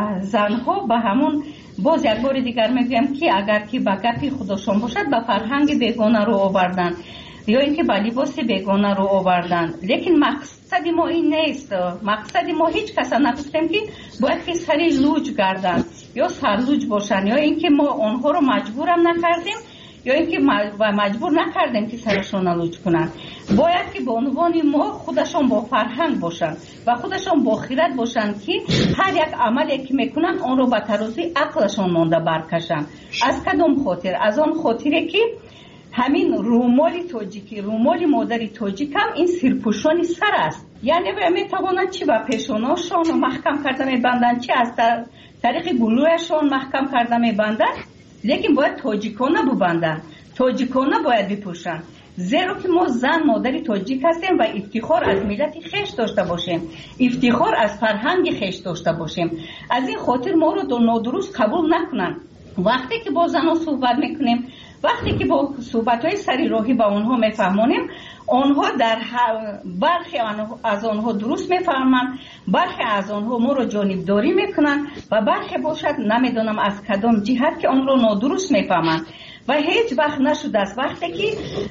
زنها به همون باز یک بار دیگر میگویم که اگر که به گپی خودشان باشد به فرهنگ بیگانه رو آوردن یا اینکه به لباس بیگانه رو آوردن. لیکن مقصد ما این نیست. مقصد ما هیچ کس نگفتیم که باید که سری لوج گردن یا سرلوج باشن یا اینکه ما آنها رو مجبورم نکردیم یا اینکه مجبور نکردیم که سرشون لوج کنن. باید که به عنوان ما خودشون با فرهنگ باشن و خودشون با خیرت باشن که هر یک عملی که میکنن آن رو به ترازوی عقلشون مانده برکشن. از کدام خاطر؟ از آن خاطره که همین رومال تاجیکی، رومال مادری تاجیک هم این سرپوشانی سر است. یعنی میتوانند چی به پیشاناشون محکم کرده میبندن، چی از طریق گلویشون محکم کرده میبندن، لیکن باید تاجیکانه ببندن، تاجیکانه باید بپوشن. زیرا که ما زن مادری تاجیک هستیم و افتخار از ملت خیش داشته باشیم، افتخار از فرهنگ خیش داشته باشیم. از این خاطر ما رو نادرست قبول نکنن. وقتی که با زنها صحبت میکنیم، وقتی که با صحبت‌های سری راهی با آنها میفهمونیم، آنها در برخی از آنها درست میفهمند، برخی از آنها ما رو جانبداری میکنن و برخی باشد نمیدونم از کدام جهت که آن رو نادرست میفهمند. و هیچ وقت نشده است وقتی که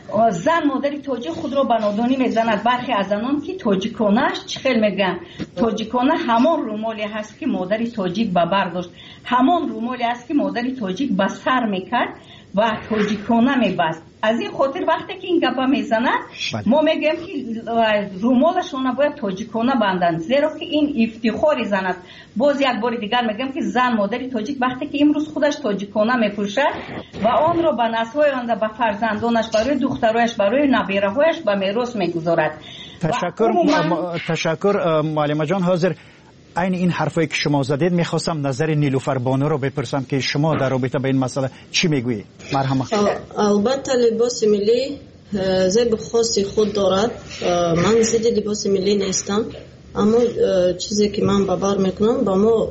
زن مادری تاجیک خود را به نادانی میزند. برخی از آنان که تاجیکانه‌اش چخیل میگن، تاجیکانه همان رومالی هست که مادری تاجیک به بر داشت، همان رومالی هست که مادری تاجیک به سر میکرد و تاجیکانه میبست. از این خاطر وقتی که این گپا میزنن ما میگیم که رومالشون باید تاجیکانه بندن، زیرا که این افتخاری زن است. باز یک بار دیگر میگم که زن مادری تاجیک وقتی که امروز خودش تاجیکانه میپوشد و آن را به نسل‌های آینده به فرزندانش، برای دخترایش، برای نبیره‌هایش به میراث میگذارد. تشکر معلمه جان. حاضر عین این حرفایی که شما زدید میخواستم نظر نیلوفر بانو رو بپرسم که شما در رابطه با این مسئله چی میگویید؟ مرحبا. البته لباس ملی زیب خاصی خود دارد. من ضد لباس ملی نیستم، اما چیزی که من باور میکنم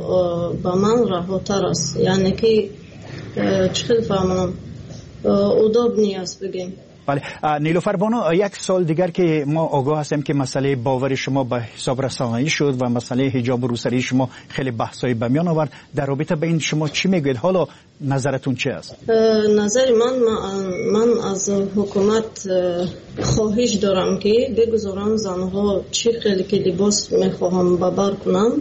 با من رهاتر است، یعنی که چخیل فهمم اداب نیست بگیم. بله نیلوفر بانو، یک سال دیگر که ما آگاه هستیم که مسئله باور شما به حساب رسانه‌ای شد و مسئله حجاب و روسری شما خیلی بحثایی به میان آورد. در رابطه با این شما چی میگوید؟ حالا نظرتون چی است؟ نظر من از حکومت خواهش دارم که بگذارم زنها چی خیلی که لباس میخواهم باور کنم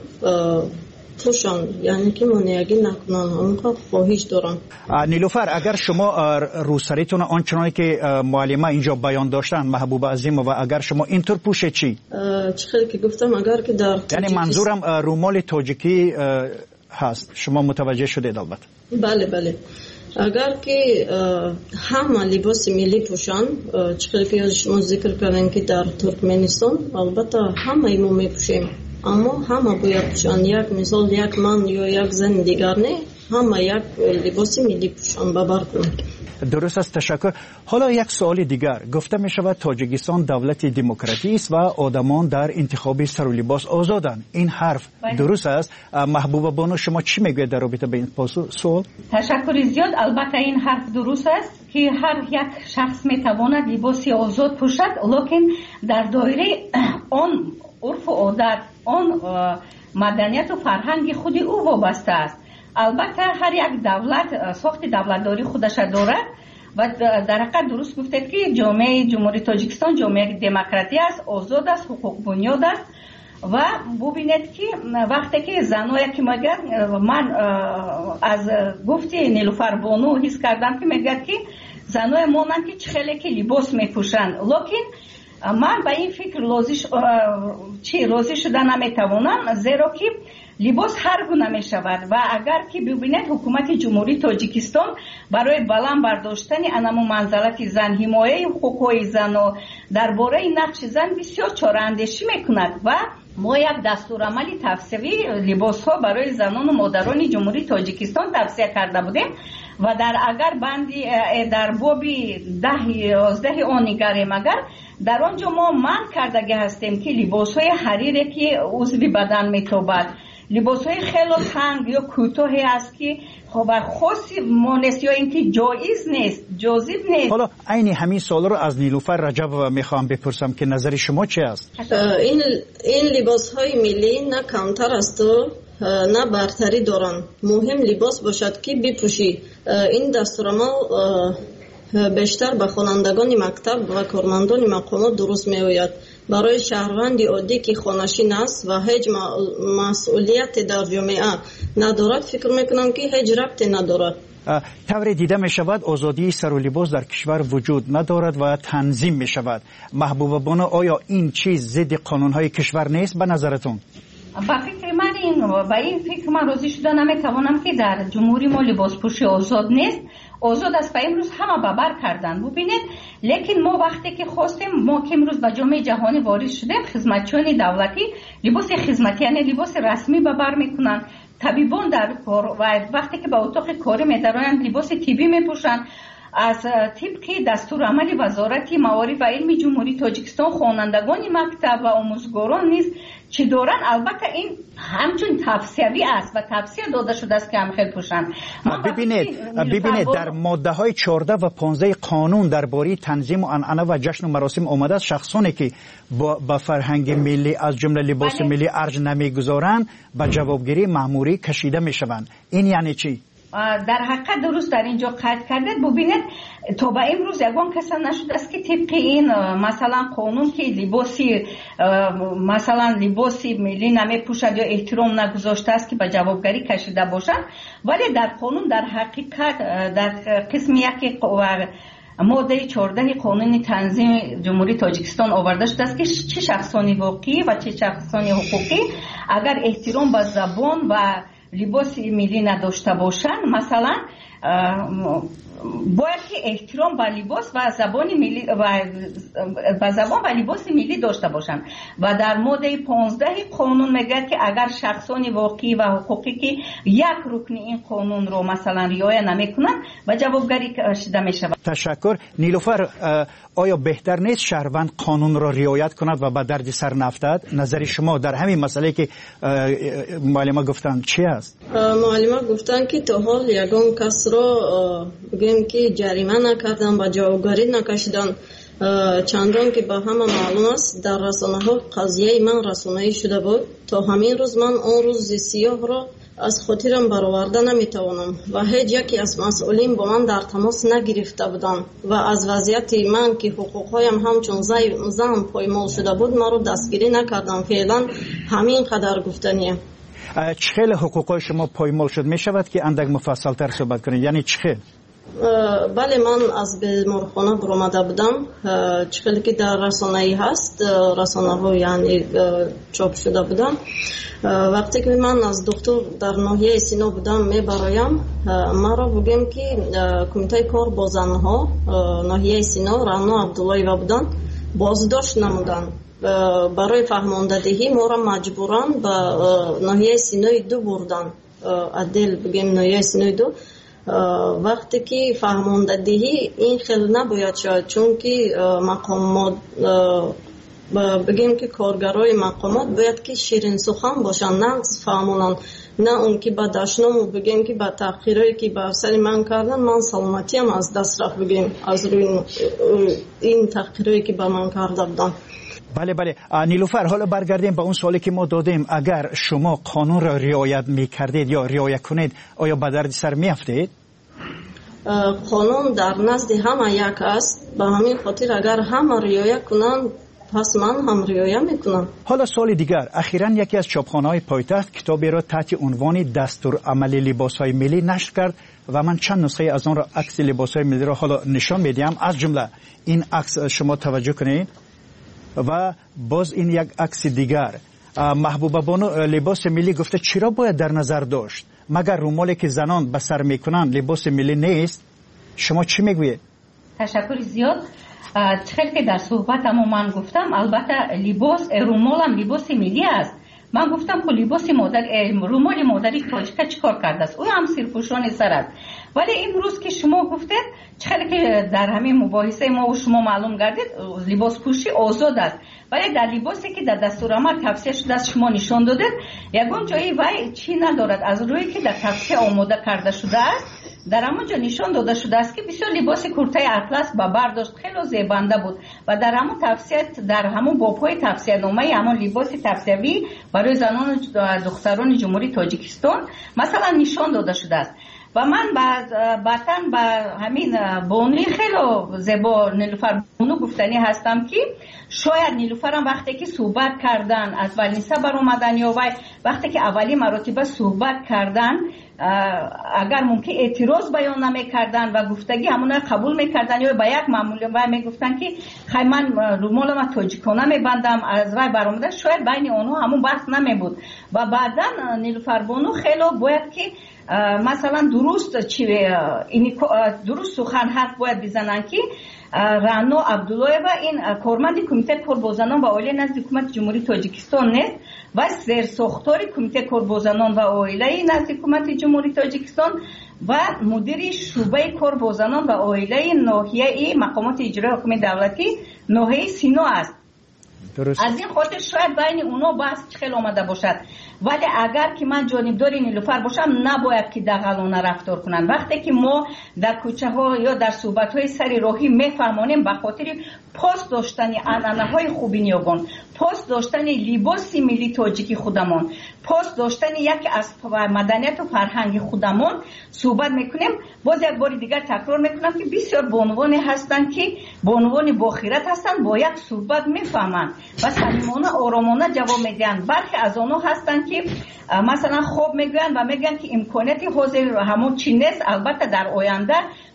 پوشان، یعنی که منیگی نکنن. اونقدر خواهش دارم. نیلوفر، اگر شما روسریتون آنچنانی که معلمه اینجا بیان داشتن محبوب عظیم و اگر شما اینطور پوشه چی؟ چخیلی که گفتم اگر که در یعنی منظورم رومال تاجیکی هست، شما متوجه شدید البته؟ بله اگر که همه لباس ملی پوشن، چخیلی که شما ذکر کردن که در ترکمنستان البته همه ما میپوشیم، اما همه باید پوشن. یک مثال یک من یا یک زن دیگر نه، همه یک لباس ملی پوشن باور کنن. درست است، تشکر. حالا یک سوال دیگر، گفته می شود تاجیکستان دولتی دموکراتی است و آدمان در انتخاب سر و لباس آزادند. این حرف درست است؟ محبوبه بانو شما چی میگوید در رابطه با این سوال؟ تشکر زیاد. البته این حرف درست است که هر یک شخص میتواند لباسی آزاد پوشد، لیکن در دایره آن عرف و عادت، آن مدنیت و فرهنگ خود او وابسته است. البته هر یک دولت ساخت دولتداری خودش دارد و در حقیقت درست گفتید که جامعه جمهوری تاجیکستان جامعه دموکراتی است، آزاد است، حقوق بنیاد است و ببینید که وقتی که زنایی که میگن، من از گفتی نیلوفر بانو حس کردم که میگه که زنای مانند که خیلی که لباس میپوشند، لیکن من به این فکر راضی شدن نمیتوانم، زیرا که لباس هر گونه می شود و اگر که ببینید حکومت جمهوری تاجیکستان برای بلند برداشتن انمو منزلت زن، حمایه حقوق زن و درباره نقش زن بسیار چاره اندیشی میکند و ما یک دستورالعمل توصیوی لباس ها برای زنان و مادران جمهوری تاجیکستان توصیه کرده بودیم و در اگر بندی در بابی 10-11 آن نگریم، اگر در آنجا ما من کردگی هستیم که لباس های حریری که عضوی بدن میتابد، لباس های خیلی تنگ یا کوتاهی است که خب خاصی مانست یا اینکه جایز نیست، جاذب نیست. حالا عین همین سوال رو از نیلوفر رجب میخوام بپرسم که نظر شما چی است؟ این لباس های ملی نه کمتر است و نه برتری دارن. مهم لباس باشد که بپوشی. این دستورالعمل بیشتر به خوانندگان مکتب و کارمندان مقامات درست میآید. برای شهروندی عادی که خانشین است و هیچ مسئولیت در جامعه ندارد، فکر میکنم که هیچ ربطی ندارد. طوری دیده می شود آزادی سر و لباس در کشور وجود ندارد و تنظیم می شود. محبوبه بانو، آیا این چیز ضد قانونهای کشور نیست به نظرتون؟ با فکر من با این فکر من راضی شده نمیتوانم که در جمهوری ما لباس پوشی آزاد نیست. آزاد است و امروز همه باور کردن. ببینید، لیکن ما وقتی که خواستیم، ما که امروز به جامعه جهانی وارد شدیم، خدمتچیان دولتی لباس خدمتی یعنی لباس رسمی باور میکنن. طبیبان در کار و وقتی که به اتاق کاری میدارن لباس طبی میپوشن. از طبق دستورالعمل وزارت معارف و علم جمهوری تاجیکستان خوانندگان مکتب و آموزگاران نیز چه دارن. البته این همچون توصیوی است و توصیه داده شده است که هم خیلی پوشن. ببینید در ماده های 14 و 15 قانون درباره تنظیم و عنعنه و جشن و مراسم آمده است شخصانی که با فرهنگ ملی از جمله لباس ملی ارج نمیگذارند به جوابگیری مأموری کشیده میشوند. این یعنی چی؟ در حقیقت درست در اینجا قید کرده. ببینید تا به امروز یگان کسی نشده است که طبق این مثلا قانون که لباسی ملی نمیپوشد یا احترام نگذاشته است که به جوابگری کشیده باشند، ولی در قانون در حقیقت در قسم یک ماده 14 قانون تنظیم جمهوری تاجیکستان آورده شده است که چه شخصانی واقعی و چه شخصانی حقوقی اگر احترام به زبان و لباس ملی نداشته باشند، مثلا باید که احترام به لباس و زبان ملی و زبان و لباس ملی داشته باشند و در ماده 15 قانون میگه که اگر شخصان واقعی و حقوقی که یک رکن این قانون رو مثلا رعایت نمیکنن و جوابگری کشیده میشود. تشکر. نیلوفر، آیا بهتر نیست شهروند قانون را رعایت کند و به درد سر نفتد؟ نظر شما در همین مسئله که معلمه گفتن چی است؟ معلمه گفتن که تا حال یگان کس را بگیم که جریمه نکردن و جوابگاری نکشیدن، چندان که به همه معلوم است در رسانه ها قضیه من رسانه‌ای شده بود. تا همین روز من آن روز سیاه را از خاطرم برآورده نمیتوانم و هیچ یکی از مسئولین با من در تماس نگرفته بودند و از وضعیت من که حقوقهایم همچون زن پایمال شده بود ما رو دستگیری نکردم. فعلا همین قدر گفتنیه. چخیل حقوقهای شما پایمال شد؟ می شود که اندک مفصل تر صحبت کنید؟ یعنی چخیل؟ بله، من از بیمارخانه برآمده بودم. چخیلی که در رسانه‌ای هست، رسانه ها یعنی چاپ شده بودم. وقتی که من از دکتر در ناحیه سینا بودم میبرایم، ما را بگیم که کمیته کار با زنها ناحیه سینا رانا عبداللهیوا بودن، بازداشت نمودن. برای فهماندهی ما را مجبوران به ناحیه سینای 2 بردن. عدل بگیم ناحیه سینای 2. وقتی که فهماندهی این خیلی نباید شد، چون که مقامات بگیم که کارگرای مقامات باید که شیرین سخن باشن، نه فهمونن، نه اون که با دشنامو بگیم که با تحقیرایی که با سر من کردن من سلامتیم از دست رفت، بگیم از روی این تحقیرایی که با من کرده بودن. بله بله. نیلوفر، حالا برگردیم به اون سوالی که ما دادیم. اگر شما قانون را رعایت میکردید یا رعایت کنید، آیا به درد سر میافتید؟ قانون در نزد همه یک است، به همین خاطر اگر همه رعایت کنند پس من هم رعایت میکنم. حالا سوال دیگر، اخیراً یکی از چاپخانه‌های پایتخت کتابی را تحت عنوان دستور عملی لباس‌های ملی نشر کرد و من چند نسخه از آن را عکس لباس‌های ملی را حالا نشان میدم. از جمله این عکس شما توجه کنید و باز این یک عکس دیگر. محبوبه بانو لباس ملی گفته چرا باید در نظر داشت؟ مگر رومالی که زنان به سر میکنن لباس ملی نیست؟ شما چی میگویید؟ تشکر زیاد. خیلی که در صحبتم من گفتم البته لباس رومال هم لباس ملی است. من گفتم که لباس مادر رومال مادری تاجیک چیکار کرده است؟ او هم سرپوشان سر است. ولی امروز که شما گفتید خیلی که در همین مباحثه ما و شما معلوم گردید لباس پوشی آزاد است، ولی در لباسی که در دستورالعمل توصیه شده است شما نشان دادید یگان جایی وای چی ندارد از روی که در توصیه آماده کرده شده است. در همونجا نشان داده شده است که بسیار لباس کرته اطلس با برداشت خیلی زیبنده بود و در همون توصیه در همون بابهای توصیه نامه همون لباس توصیوی برای زنان و دختران جمهوری تاجیکستان مثلا نشان داده شده است. و من بعداً با همین بانوی خیلی زیبا نیلوفر بانو گفتنی هستم که شاید نیلوفر هم وقتی که صحبت کردن از ولنسه بر اومدن یا وقتی که اولی مراتبه صحبت کردن اگر ممکن اعتراض بیان نمی کردن و گفتگی همون قبول میکردن یا با یک معمولی و میگفتن که خیلی من رومال ما تاجیکانه میبندم از وای برآمده، شاید بین اونها همون بحث نمی بود. و بعدا نیلوفر بانو خیلی باید که مثلا درست سخن حرف باید بزنن که رانا عبداللهیوا این کارمند کمیته کار با زنان و عائله نزد حکومت جمهوری تاجیکستان نیست و زیرساختار کمیته کار با زنان و عائله نزد حکومت جمهوری تاجیکستان و مدیر شعبه کار با زنان و عائله ناحیه مقامات اجرایی حکومت دولتی ناحیه سینا است. درست. از این خاطر شاید بین اونا بحث خیلی آمده باشد، ولی اگر که من جانبدار نیلوفر باشم نباید که دغلانه رفتار کنن. وقتی که ما در کوچه ها یا در صحبت های سری راهی میفهمانیم به خاطر پاس داشتن عنعنه های خوبی نیابان، پاس داشتن لباس ملی تاجیکی خودمان، پاس داشتن یکی از مدنیت و فرهنگ خودمان صحبت میکنیم. باز یک بار دیگر تکرار میکنم که بسیار بانوانی هستند که بانوان باخیرت هستند، با یک صحبت میفهمند و صمیمانه آرامانه جواب میدن. برخی از آنها هستند که مثلا خوب میگن و میگن که امکاناتی حاضر همون چی نیست. البته در آینده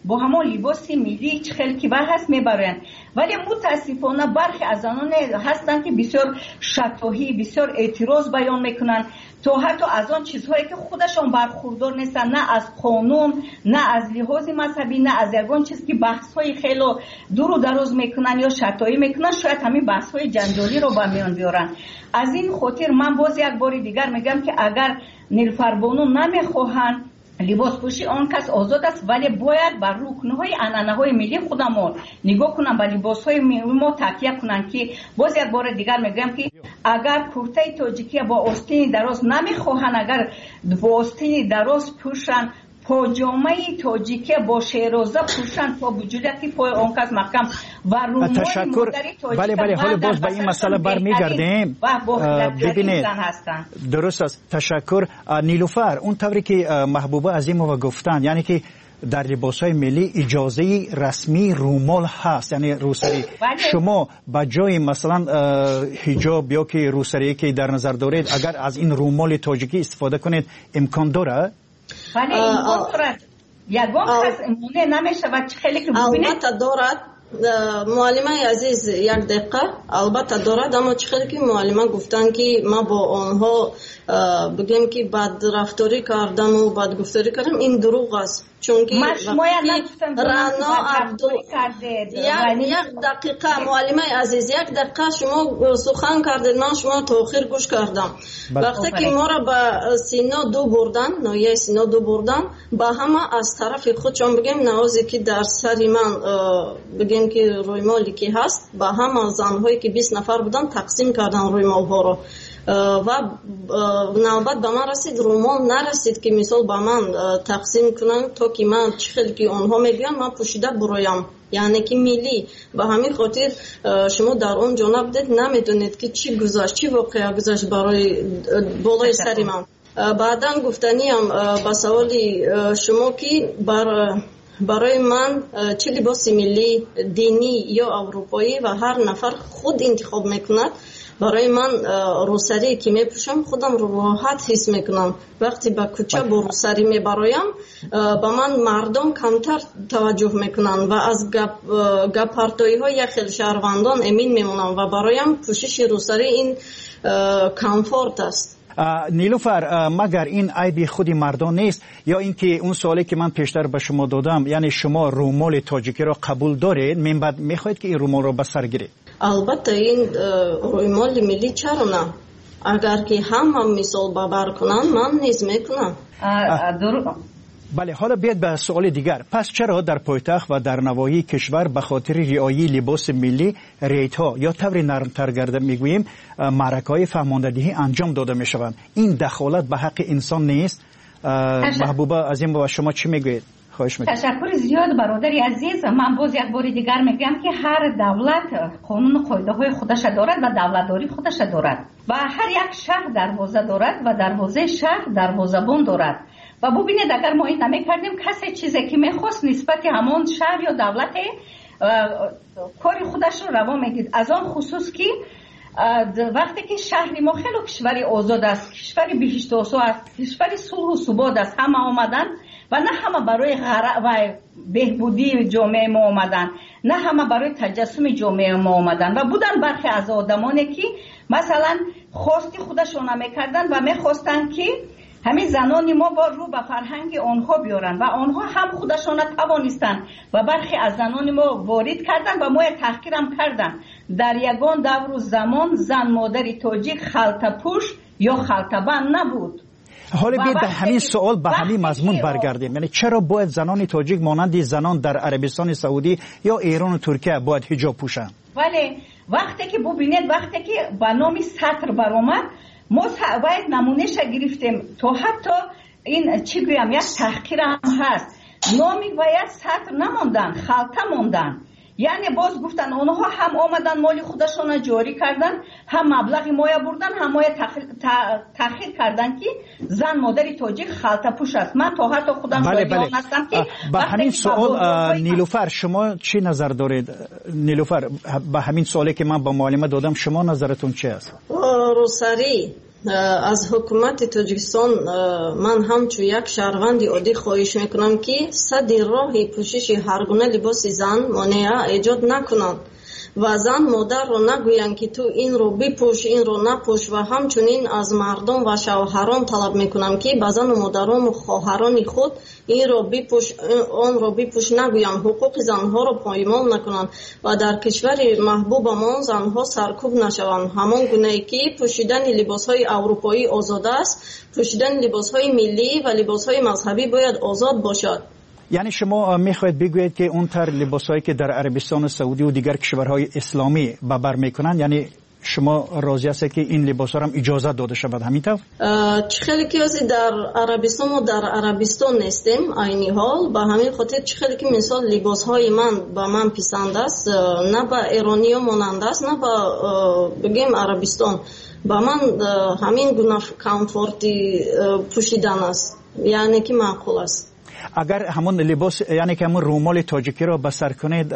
با همون لباس ملی خیلی کیبر هست میبرن. ولی متاسفانه برخی از آنان هستن که بسیار شتاهی، بسیار اعتراض بیان میکنن، تو حتی از آن چیزهایی که خودشان برخوردار نیستن، نه از قانون، نه از لحاظ مذهبی، نه از یگان چیز که بحث‌های خیلی دور و دراز میکنن یا شتایی میکنن، شاید همین بحث‌های جنجالی رو به میان بیارن. از این خاطر من باز یک بار دیگر میگم که اگر نیلوفر بانو نمیخواهند لباس پوشی، آن کس آزاد است، ولی باید بر رکن‌های عنعنه‌های ملی خودمون نگاه کنن، به لباس‌های ما تکیه کنن. که باز یک بار دیگر میگم که اگر کرته تاجیکی با آستین دراز نمیخواهن، اگر با آستین دراز پوشن، پاجامه تاجیکی با شیرازه پوشن تا وجودی پای آن کس محکم و رومای مادری تاجیک. بله حالا باز به این مسئله برمیگردیم. ببینید درست است. تشکر. نیلوفر، اون طوری که محبوبه عظیمووا گفتن، یعنی که در لباس‌های ملی اجازه رسمی رومال هست، یعنی روسری. شما با جای مثلا حجاب یا که روسری که در نظر دارید، اگر از این رومال تاجیکی استفاده کنید امکان داره؟ ولی امکان دارد. یگان کس امونه نمیشه و خیلی که ببینید البته دارد. معلمه عزیز یک دقیقه، البته دارد، اما چقدر که معلمه گفتن که ما با آنها بگیم که بد رفتاری کردم و بد گفتاری کردم، این دروغ است. چون که رانا عبدو یک دقیقه معلمه عزیز، یک دقیقه شما سخن کردید، من شما تاخیر گوش کردم. وقتی که ما را به سینا دو بردن، نایه سینا دو بردن، با همه از طرف خودشان بگیم نوازی که در سری من بگیم که روی مالی که هست، با همه زنهایی که 20 نفر بودن تقسیم کردن روی مالها رو و نوبت به من رسید، رومال نرسید که مثال با من تقسیم کنن تا که من چخیلی که آنها میگن من پوشیده برایم، یعنی که ملی. به همین خاطر شما در اون جانب دید نمیدونید که چی گذاشت، چی واقعا گذاشت برای بالای سری من. بعدا گفتنیم با سوالی شما که برای من چه لباس ملی دینی یا اروپایی و هر نفر خود انتخاب میکند، برای من روسری که میپوشم خودم رو راحت حس میکنم. وقتی با کوچه با روسری میبرایم با من مردم کمتر توجه میکنن و از گپارتایی های خیلی شهروندان امین میمونم و برایم پوشش روسری این کامفورت است. نیلوفر، مگر این عیب خودی مردان نیست یا اینکه اون سوالی که من پیشتر به شما دادم، یعنی شما رومال تاجیکی را قبول دارید، من بعد میخواید که این رومال را به سر گیرید؟ البته این رومال ملی چرا نه؟ اگر که هم مثال بابر کنن من نیز میکنم. بله، حالا بیاید به سوال دیگر. پس چرا در پایتخت و در نواحی کشور به خاطر رعایت لباس ملی ریت‌ها یا طور نرمتر گرده میگوییم معرکه‌های فهماندهی انجام داده میشوند؟ این دخالت به حق انسان نیست؟ محبوبه عظیم و شما چی میگویید؟ خواهش میکنم. تشکر زیاد برادری عزیز. من باز یک بار دیگر میگم که هر دولت قانون قاعده های خودش دارد و دولتداری خودش دارد و هر یک شهر دروازه دارد و دروازه شهر دروازه‌بان دارد. و ببینید اگر ما این نمی‌کردیم کسی چیزی که می‌خواست نسبت همون شهر یا دولت کاری خودش رو روا می‌دید. از آن خصوص که وقتی که شهری ما خیلی کشوری آزاد است، کشوری بهشت آسا است، کشوری صلح و ثبات است، همه آمدن و نه همه برای و بهبودی جامعه ما آمدن، نه همه برای تجسم جامعه ما آمدن و بودن برخی از آدمانی که مثلا خواستی خودشون نمی‌کردن و می‌خواستن که همین زنان ما با رو به فرهنگ آنها بیارن و آنها هم خودشان توانستن و برخی از زنان ما وارد کردن و ما تحقیرم کردن. در یگان دور و زمان زن مادری تاجیک خلطه پوش یا خلطه بند نبود. حالا بیاید به همین سوال به همین مضمون برگردیم. یعنی چرا باید زنان تاجیک مانند زنان در عربستان سعودی یا ایران و ترکیه باید حجاب پوشن؟ ولی وقتی که ببینید وقتی که به نام سطر برآمد ما باید نمونهش گرفتیم تو حتی این چی گویم یک تحقیر هم هست. نامی باید سطر نماندن، خلطه ماندن. یعنی باز گفتن اونها هم آمدن مالی خودشون جاری کردن، هم مبلغی مایه بردن، هم مایه تأخیر کردن که زن مادری تاجیک خلطه پوش است. من تا حتی خودم شاهدان هستم که با همین سوال نیلوفر شما چی نظر دارید؟ نیلوفر با همین سوالی که من با معلمه دادم شما نظرتون چی است؟ روسری از حکومت تاجیکستان من همچون یک شهروند عادی خواهش میکنم که صد راه پوشش هر گونه لباس زن مانع ایجاد نکنند و زن مادر رو نگویند که تو این رو بپوش این رو نپوش و همچنین از مردم و شوهران طلب میکنم که به زن و مادران و خواهران خود این رو بپوش آن رو بپوش نگویند، حقوق زنها رو پایمال نکنند و در کشور محبوبمان زنها سرکوب نشوند. همان گونه‌ای که پوشیدن لباسهای اروپایی آزاد است، پوشیدن لباسهای ملی و لباسهای مذهبی باید آزاد باشد. یعنی شما میخواید بگویید که اون تر لباسایی که در عربستان و سعودی و دیگر کشورهای اسلامی به بر میکنن، یعنی شما راضی هستید که این لباسا هم اجازه داده شود همینطور؟ خیلی که در عربستان و در عربستان نیستیم عینی حال، به همین خاطر خیلی که مثال لباسهای من به من پسند است، نه به ایرانی ها مانند است نه به بگیم عربستان، به من همین گونه کامفورتی پوشیدن است، یعنی که معقول است. اگر همون لباس یعنی که همون رومال تاجیکی را به سر کنید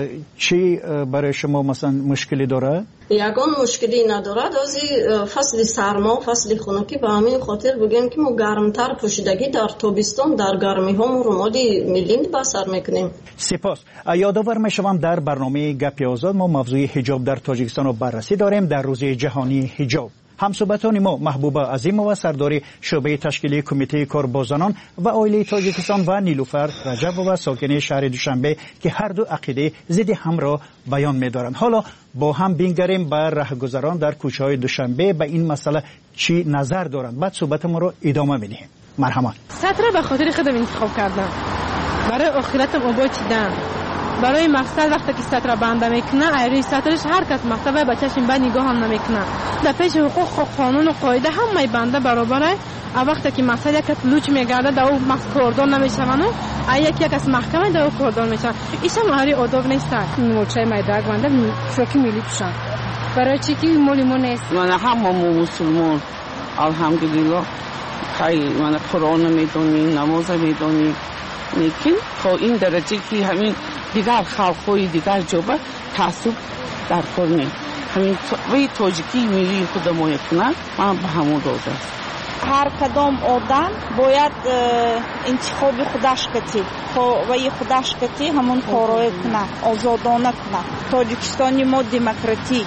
چی برای شما مثلا مشکلی داره؟ یگان مشکلی ندارد، از فصل سرما فصل خنکی به همین خاطر بگیم که ما گرمتر پوشیدگی در تابستان در گرمی ها ما رومال ملی به سر میکنیم. سپاس. یادآور میشوم در برنامه گپ آزاد ما موضوع حجاب در تاجیکستان رو بررسی داریم در روز جهانی حجاب. همصحبتان ما محبوبه عظیمова سردار شعبه تشکیلی کمیته کار با زنان و عائله تاجیکستان و نیلوفر رجبova ساکن شهر دوشنبه که هر دو عقیده ضد هم را بیان می‌دارند. حالا با هم بینگریم بر راهگذران در کوچه‌های دوشنبه به این مسئله چی نظر دارند. بعد صحبت ما رو ادامه می‌دهیم. مرحبا. سطر به خاطر خودم انتخاب کردم. برای آخرتم آباد چیدم. برای مقصد وقتی که سطر بنده میکنه ایری سطرش هر کس مقصد و بچه‌ش به نگاه هم نمیکنه. در پیش حقوق قانون و قاعده همه بنده برابره. وقتی که مقصد یک کس لوچ میگرده در اون مقصد کردان نمیشونه، یک از محکمه در اون کردان میشن. ایشم هری آداب نیست. موچه میداگ بنده شوکی میلی پوشن. برای چی که مولیمو نیست؟ من هممون مسلمان الحمدلله. خیلی من قرآن میدونیم، نماز میدونیم. لیکن تا این درجه که همین دیگر خلقهای دیگر جوبه تعصب در کار نیست. همین وی تاجیکی میلی خود ما کنند، من به همون راضی است. هر کدام آدم باید انتخاب خودش کتی وی خودش کتی همون کارای کنه، آزادانه کنه. تاجیکستانی ما دموکراتی.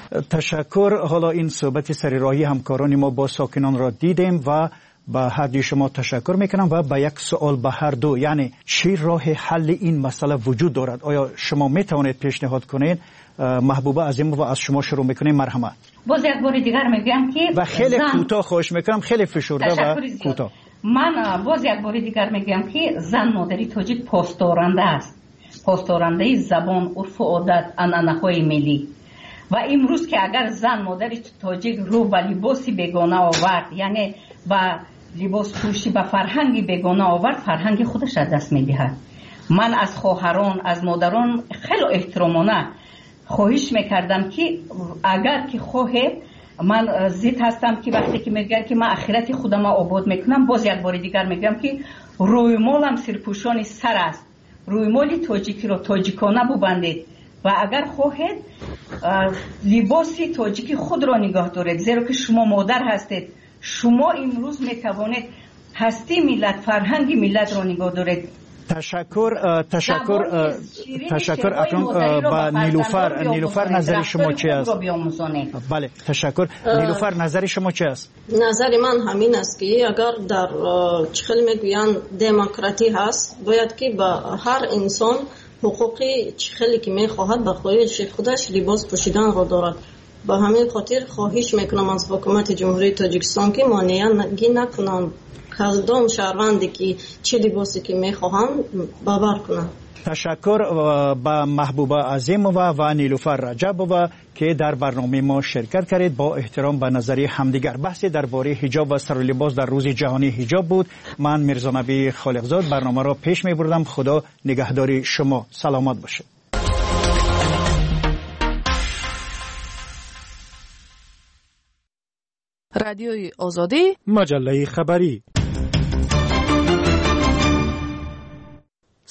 تشکر. حالا این صحبت سرراهی همکاران ما با ساکنان را دیدیم و با هر دوی شما تشکر میکنم و با یک سوال به هر دو، یعنی چی راه حل این مسئله وجود دارد؟ آیا شما میتوانید پیشنهاد کنید؟ محبوبه عظیمova از شما شروع میکنیم. مرحمت. باز یک بار دیگر میگم که و خیلی کوتاه خواهش میکنم، خیلی فشرده و کوتاه. من باز یک بار دیگر میگم که زن مادری تاجیک پاسدارنده است، پاسدارنده زبان، عرف و عادت، عنعنه‌های ملی. و امروز که اگر زن مادری تاجیک رو به لباسی بیگانه آورد، یعنی با لباس پوشی به فرهنگی بیگانه آورد، فرهنگ خودش از دست میدهد. من از خواهران از مادران خیلی احترامانه خواهش میکردم که اگر که خواهید، من ضد هستم که وقتی که میگن که من آخرت خودم آباد میکنم، باز یک بار دیگر میگم که روی مالم سرپوشان سر است، روی مال تاجیکی رو تاجیکانه ببندید و اگر خواهید لباسی تاجیکی خود را نگاه دارید، زیرا که شما مادر هستید. شما امروز میتوانید هستی ملت، فرهنگی ملت را نگاه دارید. تشکر اکنون با نیلوفر نظر شما چی است؟ بله تشکر. نیلوفر نظر شما چی است؟ نظر من همین است که اگر در چخل میگویند دموکراتی هست، باید که با هر انسان حقوقی چخلی که میخواهد به خواهش خودش لباس پوشیدن را دارد. با همین خاطر خواهش میکنم از حکومت جمهوری تاجیکستان که مانعی نکنند کدام شهروندی که چه لباسی که میخواهند باور کنند. تشکر با محبوبه عظیمova و نیلوفر رجبova که در برنامه ما شرکت کردید. با احترام به نظریه همدیگر بحثی درباره حجاب و سر و لباس در روز جهانی حجاب بود. من میرزا نبی خالقزاد برنامه را پیش میبردم. خدا نگهداری شما. سلامت باشید. رادیوی آزادی، مجله خبری.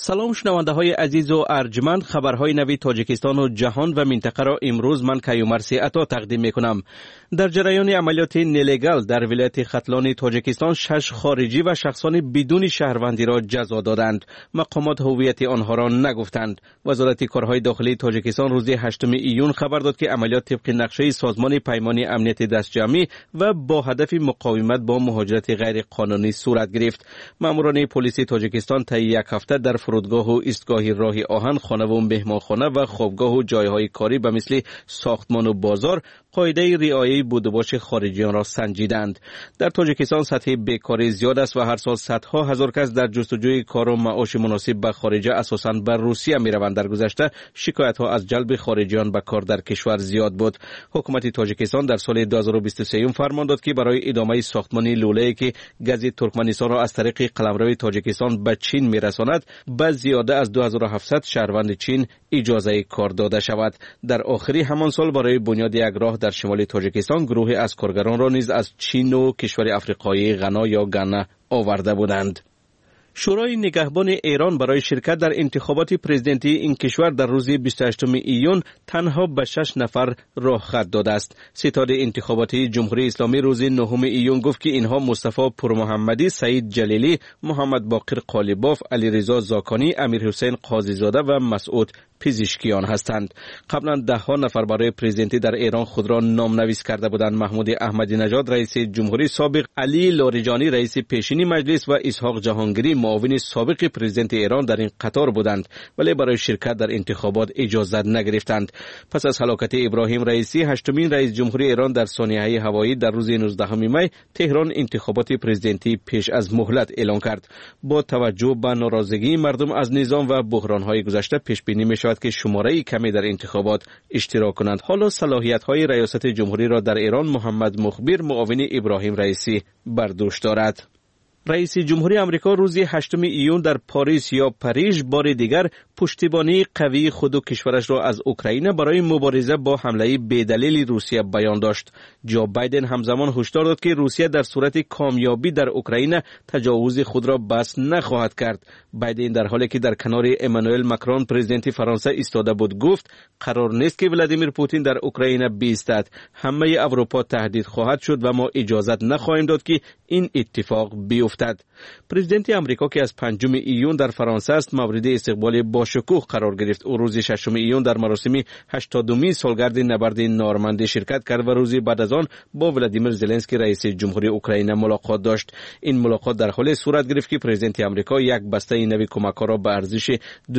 سلام شنونده های عزیز و ارجمند، خبرهای نوی تاجیکستان و جهان و منطقه را امروز من کیومرثی عطا تقدیم می کنم. در جریان عملیات نلگال در ولایت ختلان تاجیکستان 6 خارجی و شخصان بدون شهروندی را جزا دادند. مقامات هویت آنها را نگفتند. وزارت کارهای داخلی تاجیکستان روز 8 ایون خبر داد که عملیات طبق نقشه سازمان پیمان امنیت دستجمعی و با هدف مقاومت با مهاجرت غیر قانونی صورت گرفت. ماموران پلیس تاجیکستان طی یک هفته در فرودگاه و ایستگاه راه آهن، خانه و مهمانخانه و خوابگاه و جایهای کاری به مثل ساختمان و بازار قاعده رعایت بودباش خارجیان را سنجیدند. در تاجیکستان سطح بیکاری زیاد است و هر سال صدها هزار کس در جستجوی کار و معاش مناسب به خارجه اساساً به روسیه میروند. در گذشته شکایت ها از جلب خارجیان به کار در کشور زیاد بود. حکومت تاجیکستان در سال 2023 فرمان داد که برای ادامه ساختمان لوله‌ای که گاز ترکمنستان را از طریق قلمرو تاجیکستان به چین میرساند به زیاده از 2700 شهروند چین اجازه کار داده شود. در آخری همان سال برای بنیاد یک راه در شمال تاجیکستان گروه از کارگران را نیز از چین و کشور افریقایی غنا یا گانا آورده بودند. شورای نگهبان ایران برای شرکت در انتخابات پرزیدنتی این کشور در روز 28 ایون تنها به 6 نفر راه خط داده است. ستاد انتخاباتی جمهوری اسلامی روز 9 ایون گفت که اینها مصطفی پورمحمدی، سعید جلیلی، محمد باقر قالیباف، علیرضا زاکانی، امیر حسین قاضی زاده و مسعود پزشکیان هستند. قبلا 10 نفر برای پرزیدنتی در ایران خود را نامنویس کرده بودند. محمود احمدی نژاد رئیس جمهوری سابق، علی لاریجانی رئیس پیشین مجلس و اسحاق جهانگیری معاون سابق پرزیدنت ایران در این قطار بودند، ولی برای شرکت در انتخابات اجازه نگرفتند. پس از هلاکت ابراهیم رئیسی، 8مین رئیس جمهوری ایران در سانحه هوایی در روز 19 می، تهران انتخابات پرزیدنتی پیش از مهلت اعلان کرد. با توجه به ناراضگی مردم از نظام و بحران‌های گذشته پیش بینی می‌شود که شماره کمی در انتخابات اشتراک کنند. حالا صلاحیت‌های ریاست جمهوری را در ایران محمد مخبر معاون ابراهیم رئیسی بر دوش دارد. رئیس جمهوری آمریکا روز 8 ایون در پاریس یا پاریژ بار دیگر پشتیبانی قوی خود و کشورش را از اوکراین برای مبارزه با حمله بی‌دلیل روسیه بیان داشت. جو بایدن همزمان هشدار داد که روسیه در صورت کامیابی در اوکراین تجاوز خود را بس نخواهد کرد. بایدن در حالی که در کنار امانوئل ماکرون پرزیدنت فرانسه ایستاده بود گفت قرار نیست که ولادیمیر پوتین در اوکراین بایستد. همه اروپا تهدید خواهد شد و ما اجازه نخواهیم داد که این اتفاق بیفتد. پرزیدنت آمریکا که از 5 ایون در فرانسه است مورد استقبال با شکوه قرار گرفت. او روز 6 ایون در مراسم 80مین سالگرد نبرد نورماندی شرکت کرد و روزی بعد از آن با ولادیمیر زلنسکی رئیس جمهوری اوکراین ملاقات داشت. این ملاقات در حالی صورت گرفت که پرزیدنت آمریکا یک بسته نوی کمک‌ها را به ارزش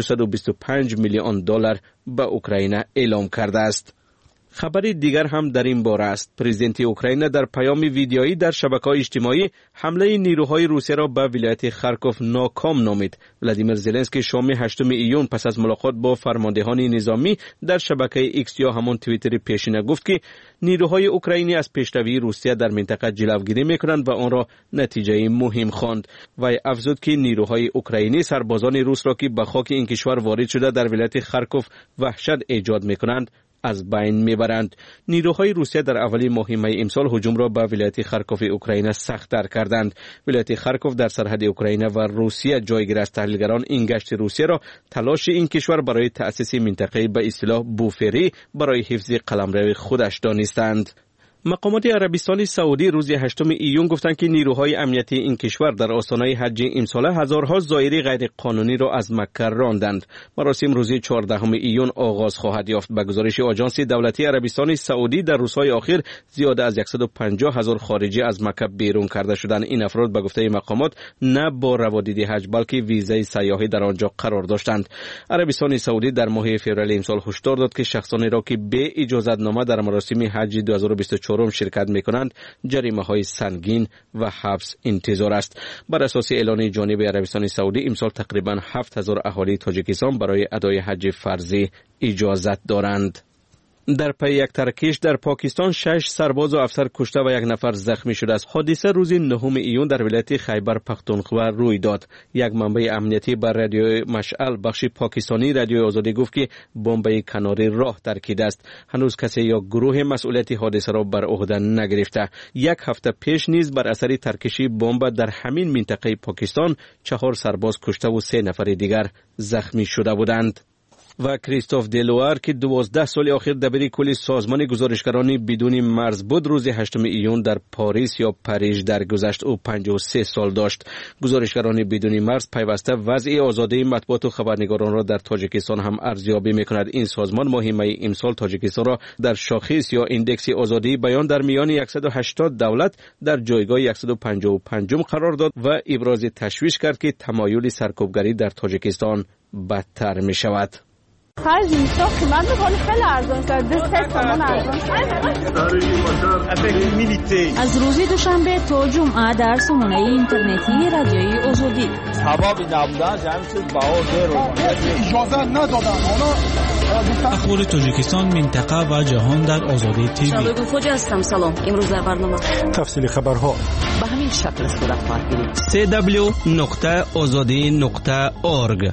225 میلیون دلار به اوکراین اعلام کرده است. خبری دیگر هم در این باره است. پرزیدنت اوکراین در پیام ویدیویی در شبکه‌های اجتماعی حمله نیروهای روسیه را به ولایت خارکوف ناکام نامید. ولادیمیر زلنسکی شام 8 ایون پس از ملاقات با فرماندهان نظامی در شبکه ایکس یا همان توییتر پیشینه گفت که نیروهای اوکراینی از پیشروی روسیه در منطقه جلوگیری می‌کنند و آن را نتیجه مهم خواند. و افزود که نیروهای اوکراینی سربازان روس را که به خاک این کشور وارد شده در ولایت خارکوف وحشت ایجاد می‌کنند از بین میبرند. نیروهای روسیه در اولین ماه می امسال هجوم را به ولایت خارکوف اوکراین سخت‌تر کردند. ولایت خارکوف در سرحد اوکراین و روسیه جایگیر است. تحلیلگران این گشت روسیه را تلاش این کشور برای تأسیس منطقه به اصطلاح بوفری برای حفظ قلمرو خودش دانستند. مقامات عربستان سعودی روز 8 ایون گفتند که نیروهای امنیتی این کشور در آستانه حج امسال هزارها زائر غیر قانونی را از مکه راندند. مراسم روز 14 ایون آغاز خواهد یافت. به گزارش آژانس دولتی عربستان سعودی در روزهای اخیر زیاده از 150,000 خارجی از مکه بیرون کرده شدند. این افراد به گفته مقامات نه با روادید حج بلکه ویزای سیاحی در آنجا قرار داشتند. عربستان سعودی در ماه فوریه امسال هشدار داد که شخصانی را که به اجازت نامه در مراسم حج 2024 شرکت میکنند جریمه های سنگین و حبس انتظار است. بر اساس اعلان جانب عربستان سعودی امسال تقریبا 7,000 اهالی تاجیکستان برای ادای حج فرضی اجازت دارند. در پی یک ترکش در پاکستان 6 سرباز و افسر کشته و 1 نفر زخمی شده است. حادثه روز 9 ایون در ولایت خیبر پختونخوا روی داد. یک منبع امنیتی بر رادیوی مشعل بخش پاکستانی رادیوی آزادی گفت که بمب کناری راه ترکیده است. هنوز کسی یا گروه مسئولیت حادثه را بر عهده نگرفته. 1 هفته پیش نیز بر اثر ترکشی بمب در همین منطقه پاکستان 4 سرباز کشته و 3 نفر دیگر زخمی شده بودند. و کریستوف دلوار که 12 سال اخیر دبیر کل سازمان گزارشگران بدون مرز بود روز 8 ایون در پاریس یا پاریژ درگذشت. او 53 سال داشت. گزارشگران بدون مرز پیوسته وضع آزادی مطبوعات و خبرنگاران را در تاجیکستان هم ارزیابی می‌کند. این سازمان ماهی امسال تاجیکستان را در شاخص یا ایندکس آزادی بیان در میان 180 دولت در جایگاه 155 قرار داد و ابراز تشویش کرد که تمایل سرکوبگری در تاجیکستان بدتر می‌شود. خرج میشه قیمت خیلی خیلی ارزان شد. 3 تومان ارزان شد. از روز دوشنبه تا جمعه در سامانه اینترنتی رادیوی آزادی سبب نبودن جمعی چیز بهار رو اجازه ندادن. اخبار تاجیکستان، منطقه و جهان در آزادی تیوی. شباب فوج هستم. سلام. امروز در برنامه تفصیل خبرها به همین شکل صورت خواهد گرفت. www.azadi.org.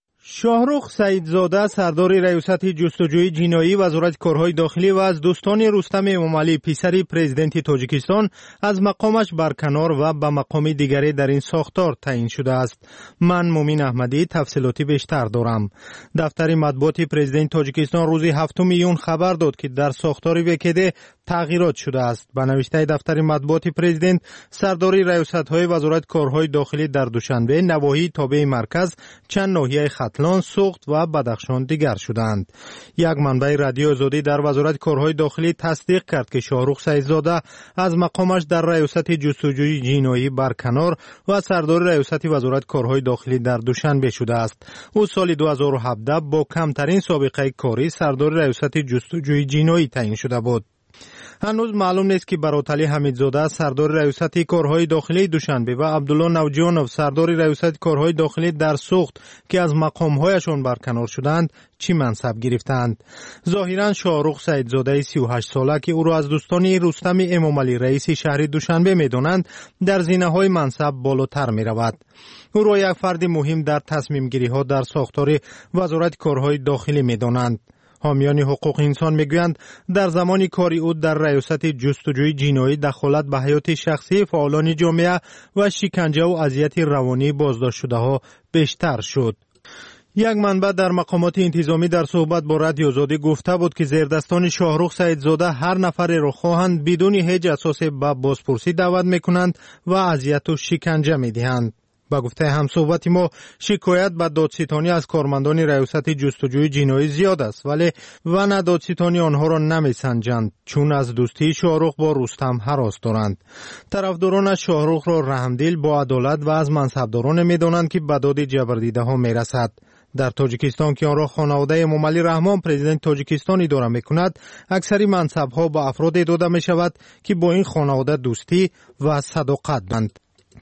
شاهرخ سعیدزاده سردار ریاست جستجوی جنایی وزارت کارهای داخلی و از دوستان رستم امامعلی پسر پرزیدنت تاجیکستان از مقامش برکنار و به مقام دیگری در این ساختار تعیین شده است. من مومین احمدی تفصیلاتی بیشتر دارم. دفتر مطبوعات پرزیدنت تاجیکستان روز 7 ایون خبر داد که در ساختار وکیده تغییرات شده است. به نوشته دفتر مطبوعات پرزیدنت، سرداری ریاست‌های وزارت کارهای داخلی در دوشنبه، نواحی تابع مرکز، چند ناحیه ختلان، سوخت و بدخشان دیگر شدند. یک منبع رادیو آزادی در وزارت کارهای داخلی تصدیق کرد که شاهرخ سعیدزاده از مقامش در ریاست جستجوی جنایی برکنار و سردار ریاست وزارت کارهای داخلی در دوشنبه شده است. او سال 2017 با کمترین سابقه کاری سردار ریاست جستجوی جنایی تعیین شده بود. هنوز معلوم نیست که براتلی حمیدزاده سردار ریاست کارهای داخلی دوشنبه و عبدالله نوجانوف سردار ریاست کارهای داخلی در سوخت که از مقامهایشان برکنار شدند چی منصب گرفتند. ظاهرا شاهرخ سعیدزاده 38 ساله که او را از دوستان رستم امامعلی رئیس شهر دوشنبه می‌دانند در زینه‌های منصب بالاتر می‌رود. او را یک فرد مهم در تصمیم گیری‌ها در ساختار وزارت کارهای داخلی می‌دانند. حامیان حقوق انسان میگویند در زمان کاری او در ریاست جستجوی جنایی دخالت به حیات شخصی فعالان جامعه و شکنجه و اذیت روانی بازداشت شده ها بیشتر شد. یک منبع در مقامات انتظامی در صحبت با رادیو آزادی گفته بود که زیردستان شاهرخ سعیدزاده هر نفر را خواهند بدون هیچ اساس به بازپرسی دعوت میکنند و اذیت و شکنجه میدهند. با گفته همصحبت ما، شکایت به دادستانی از کارمندان ریاست جستجوی جنایی زیاد است، ولی و دادستانی آنها را نمیسنجند چون از دوستی شاهرخ با رستم هراس دارند. طرفداران شاهرخ را رحمدل با عدالت و از منصبداران میدانند که به داد جبردیده ها میرسد. در تاجیکستان که آن را خانواده امامعلی رحمان پرزیدنت تاجیکستان اداره میکند، اکثری منصب ها با افراد داده می شود که با این خانواده دوستی و صداقت دارند.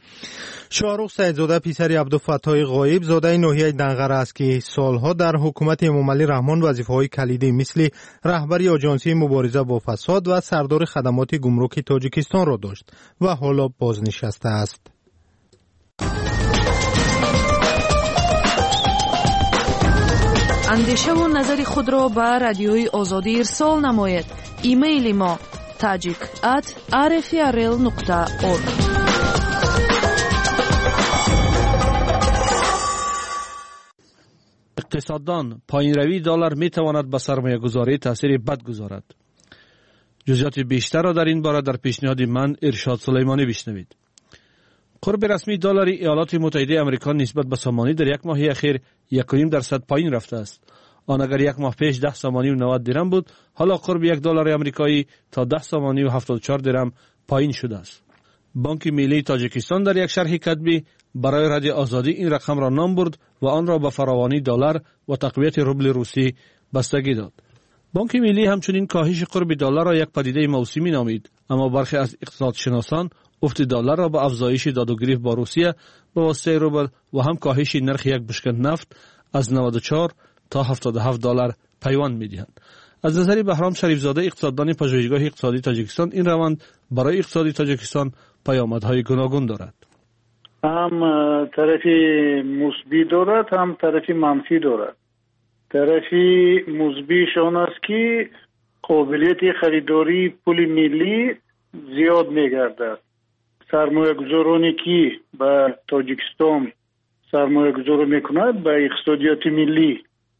شاهرخ سعیدزاده پسر عبدالفتاح غایب زاده ناحیه دنغره است که سالها در حکومت امامعلی رحمان وظیفه‌های کلیدی مثل رهبری آژانسی مبارزه با فساد و سردار خدمات گمرک تاجیکستان را داشت و حالا بازنشسته است. اندیشه و نظر خود را به رادیوی آزادی ارسال نمایید. ایمیل ما tajik@rfrl.org. اقتصاددان: پایین روی دلار می تواند به سرمایه گذاری تاثیر بد گذارد. جزئیات بیشتر را در این باره در پیشنهاد من ارشاد سلیمانی بشنوید. قرب رسمی دلار ایالات متحده آمریکا نسبت به سامانی در یک ماه اخیر 1.5% پایین رفته است. آن اگر یک ماه پیش 10 سامانی و 90 درم بود، حالا قرب $1 آمریکایی تا 10 سامانی و 74 درم پایین شده است. بانک ملی تاجیکستان در یک شرح کتبی برای رادیو آزادی این رقم را نام برد و آن را به فراوانی دلار و تقویت روبل روسی بستگی داد. بانک ملی همچنین کاهش قرب دلار را یک پدیده موسمی نامید، اما برخی از اقتصادشناسان افت دلار را به افزایش داد و گریخت با روسیه به واسطه روبل و هم کاهش نرخ یک بشکه نفت از 94 تا $77 پیوند می‌دهند. از نظر بهرام شریفزاده اقتصاددان پژوهشگاه اقتصادی تاجیکستان، این روند برای اقتصاد تاجیکستان پیامدهای گوناگون دارد. هم طرف مثبت دارد، هم طرف منفی دارد. طرف مثبتش آن است که قابلیت خریداری پول ملی زیاد می‌گردد. سرمایه‌گذارانی که به تاجیکستان سرمایه‌گذاری می‌کنند به اقتصادیات ملی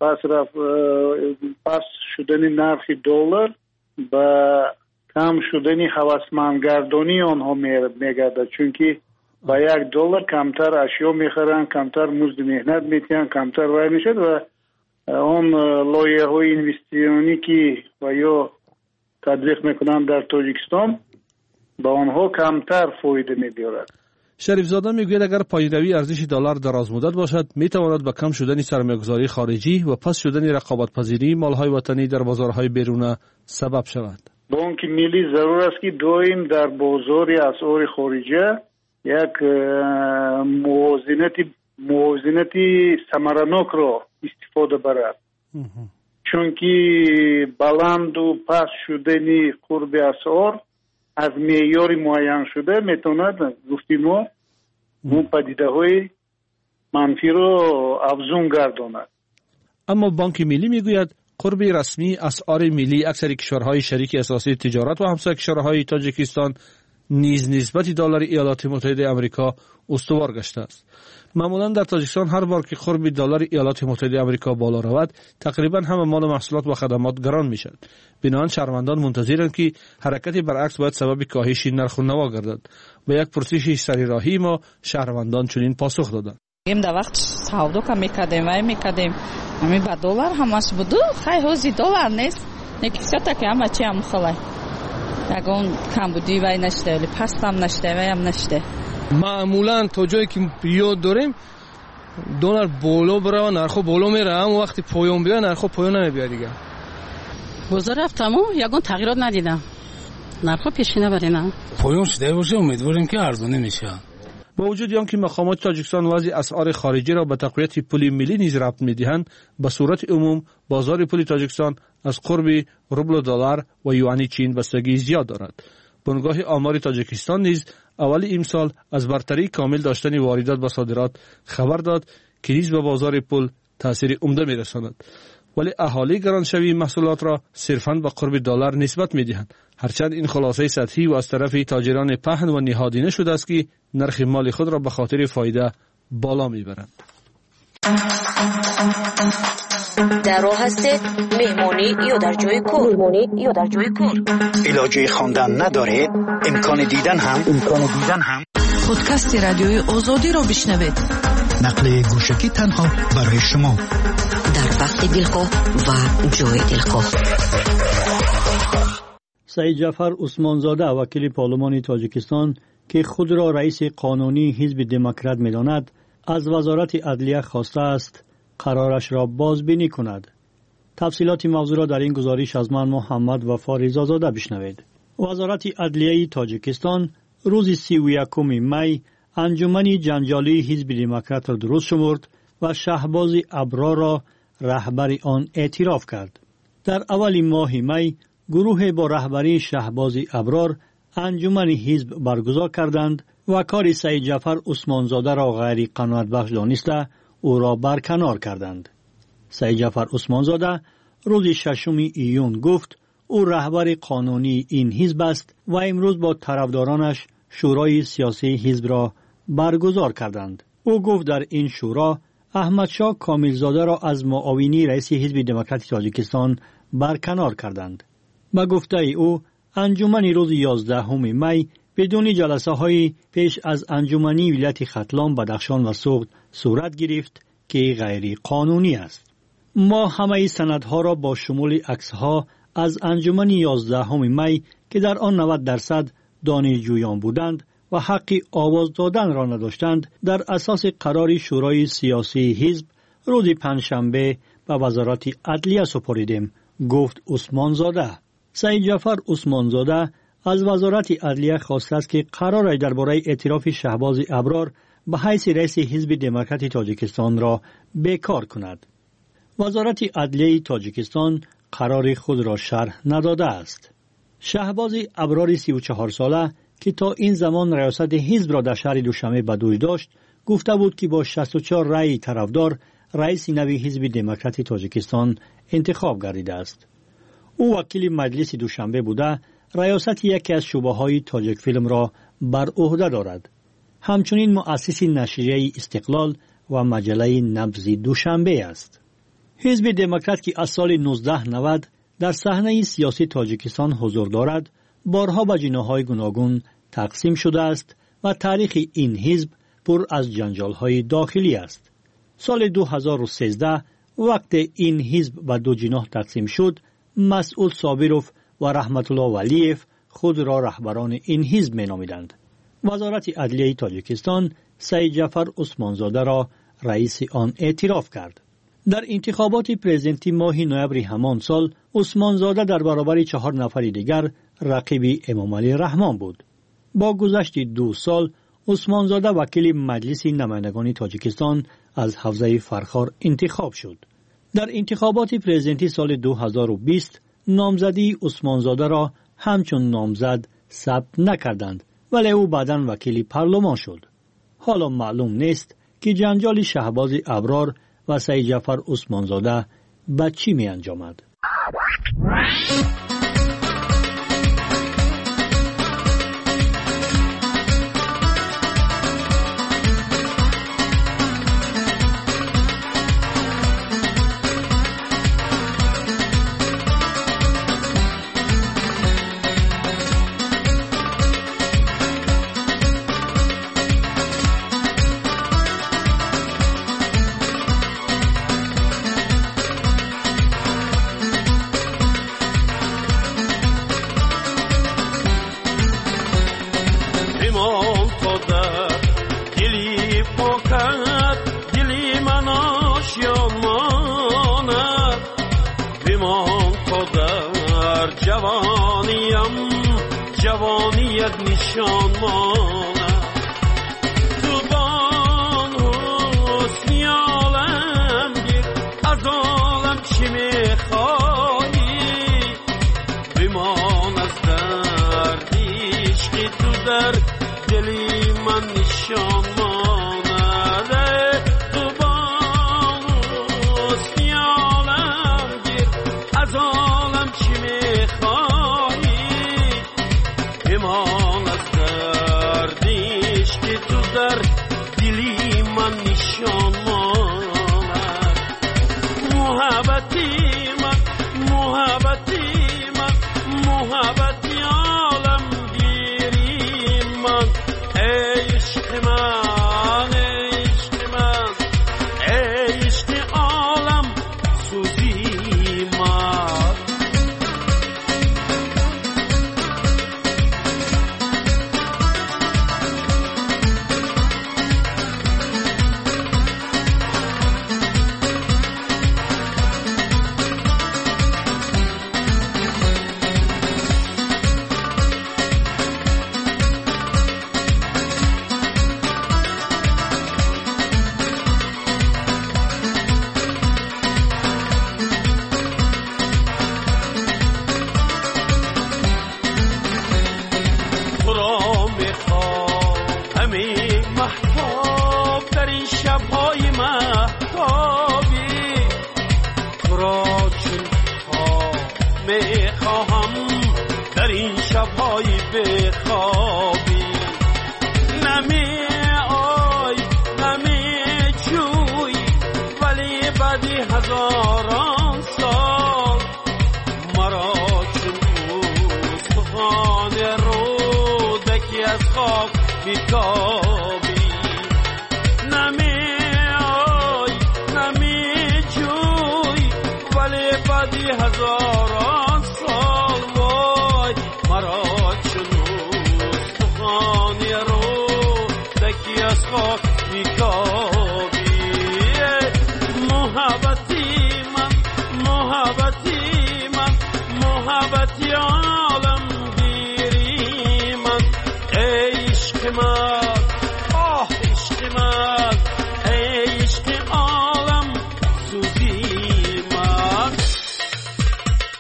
پس شدن نرخ دلار و کم شدن هوسمندگردانی آنها می‌گردد، چون که با $1 کمتر اشیا می‌خرند، کمتر مزد مهنت می‌دهند، کمتر وای می‌شد و آن لایحه‌های اینوستیسیونی که و یا تطبیق می‌کنند در تاجیکستان با آنها کمتر فایده می‌دارد. شریفزاده میگوید اگر پایین‌روی ارزش دلار دراز مدت باشد میتواند به کم شدن سرمایه‌گذاری خارجی و پس شدن رقابت‌پذیری مال‌های وطنی در بازارهای بیرون سبب شود. بانک ملی ضرور است که دائم در بازار اسعار خارجی یک موازنتی ثمرناک را استفاده برد، چون که بلند و پست شدن قرب اسعار از معیار معین شده میتواند گفتیم ما اون پدیده های منفی رو افزون گرداند. اما بانک ملی میگوید قرب رسمی اسعار ملی اکثر کشورهای شریک اساسی تجارت و همسایه کشورهای تاجیکستان نیز نسبت دلار ایالات متحده آمریکا استوار گشته است. معمولا در تاجیکستان هر بار که قرب دلار ایالات متحده آمریکا بالا رود تقریبا همه مال و محصولات و خدمات گران میشد. بنابراین شهروندان منتظرند که حرکت برعکس باید سبب کاهش نرخ و نما گردد. و یک پرسش سریراهی ما شهروندان چنین پاسخ دادند. یم در وقت سودا که میکردیم همین با دلار همش بود، خیلی هزی دلار نیست، نکسیتا که همه چی هم خلای یکون کم بودی وای نشده ولی پس هم نشده وای هم نشده. معمولا تا جایی که یاد داریم دلار بالا بره و نرخ بالا میره، اما وقتی پایان بیاد نرخ پایان نمیاد دیگه. گذار رفتم و یکون تغییرات ندیدم، نرخ پیشینه بره پایان شده باشه، امیدواریم که ارزانه میشه. با وجود آنکه مقامات تاجیکستان وضع اسعار خارجی را به تقویت پول ملی نیز ربط می‌دهند، به صورت عموم بازار پول تاجیکستان از قرب روبل و دلار و یوانی چین بستگی زیاد دارد. بنگاه آمار تاجیکستان نیز اول امسال از برتری کامل داشتن واردات و صادرات خبر داد که نیز به بازار پول تاثیر عمده می‌رساند. ولی اهالی گرانشوی محصولات را صرفاً به قرب دلار نسبت می‌دهند، هرچند این خلاصه سطحی و از طرف تاجران پهن و نهادینه شده است که نرخ مال خود را به خاطر فایده بالا میبرند. در راه هستید مهمانی یا در جای کار علاجه خواندن ندارید، امکان دیدن هم پادکست رادیوی آزادی را بشنوید. نقل گوشکی تنها برای شما در وقت دلخواه و جای دلخواه. سعید جعفر عثمانزاده وکیل پارلمان تاجیکستان که خود را رئیس قانونی حزب دموکرات می‌داند، از وزارت عدلیه خواسته است قرارش را بازبینی کند. تفصیلات موضوع را در این گزارش از من محمد وفا رضازاده بشنوید. وزارت عدلیه تاجیکستان روز 31 می انجمن جنجالی حزب دموکرات را درست شمرد و شهباز ابرار را رهبر آن اعتراف کرد. در اول ماه می گروه با رهبری شهباز ابرار انجمن حزب برگزار کردند و کار سعید جعفر عثمانزاده را غیر قانونی بخش دانسته او را برکنار کردند. سعید جعفر عثمانزاده روز 6 ایون گفت او رهبر قانونی این حزب است و امروز با طرفدارانش شورای سیاسی حزب را برگزار کردند. او گفت در این شورا احمدشاه کاملزاده را از معاونی رئیس حزب دموکرات تاجیکستان برکنار کردند. با گفته او انجمن روز 11 می بدون جلسه های پیش از انجمنی ولایت ختلان، بدخشان و سوغد صورت گرفت که غیر قانونی است. ما همه سندها را با شمول عکسها از انجمن 11 می که در آن 90% دانشجویان بودند و حق آواز دادن را نداشتند در اساس قرار شورای سیاسی حزب روز پنجشنبه به وزارت عدلیه سپردیم، گفت عثمانزاده. سعید جعفر عثمانزاده از وزارت عدلیه خواسته است که قرار درباره اعتراف شهباز ابرار به حیث رئیس حزب دموکرات تاجیکستان را بیکار کند. وزارت عدلیه تاجیکستان قرار خود را شرح نداده است. شهباز ابرار 34 ساله که تا این زمان ریاست حزب را در شهر دوشنبه به دوش داشت، گفته بود که با 64 رأی طرفدار رئیس نوی حزب دموکرات تاجیکستان انتخاب گردیده است. او وکیل مجلس دوشنبه بوده، ریاست یکی از شعبه‌های تاجیک فیلم را بر عهده دارد. همچنین مؤسس نشریه استقلال و مجله نبض دوشنبه است. حزب دموکرات که از سال 1990 در صحنه سیاسی تاجیکستان حضور دارد، بارها به جناح‌های گوناگون تقسیم شده است و تاریخ این حزب پر از جنجال‌های داخلی است. سال 2013 وقت این حزب به دو جناح تقسیم شد، مسعود صابروف و رحمت الله ولیف خود را رهبران این حزب می‌نامیدند. وزارت عدلیه تاجیکستان سید جعفر عثمانزاده را رئیس آن اعتراف کرد. در انتخابات پرزیدنتی ماه نوامبر همان سال، عثمانزاده در برابر 4 نفر دیگر رقیب امامعلی رحمان بود. با گذشت 2 سال، عثمانزاده وکیل مجلس نمایندگان تاجیکستان از حوزه فرخار انتخاب شد. در انتخابات پرزیدنتی سال 2020 نامزدی عثمانزاده را همچون نامزد ثبت نکردند، ولی او بعداً وکیل پارلمان شد. حالا معلوم نیست که جنجال شهباز ابرار و سید جعفر عثمانزاده به چی می انجامد. جوانیت نشان ماند زبان حسنی عالم گیر از عالم چی میخوایی بمان از درد عشقی تو در دلی من نشان ماند زبان حسنی عالم گیر از عالم چی میخوایی ایمان از دردیش که تو در دلی من نشان ماند محبتی من محبتی عالم گیری من عشق من عشق عالم سوزی من بخوابی نمی آی نمی جوی ولی بعدی هزاران سال مرا چون استخوان رودکی از خواب بیتابی نمی آی نمی جوی ولی بعدی هزاران سال وای مرا خواب میکابی محبتی عالم گیری من عشق من عشق من عشق عالم سوزی من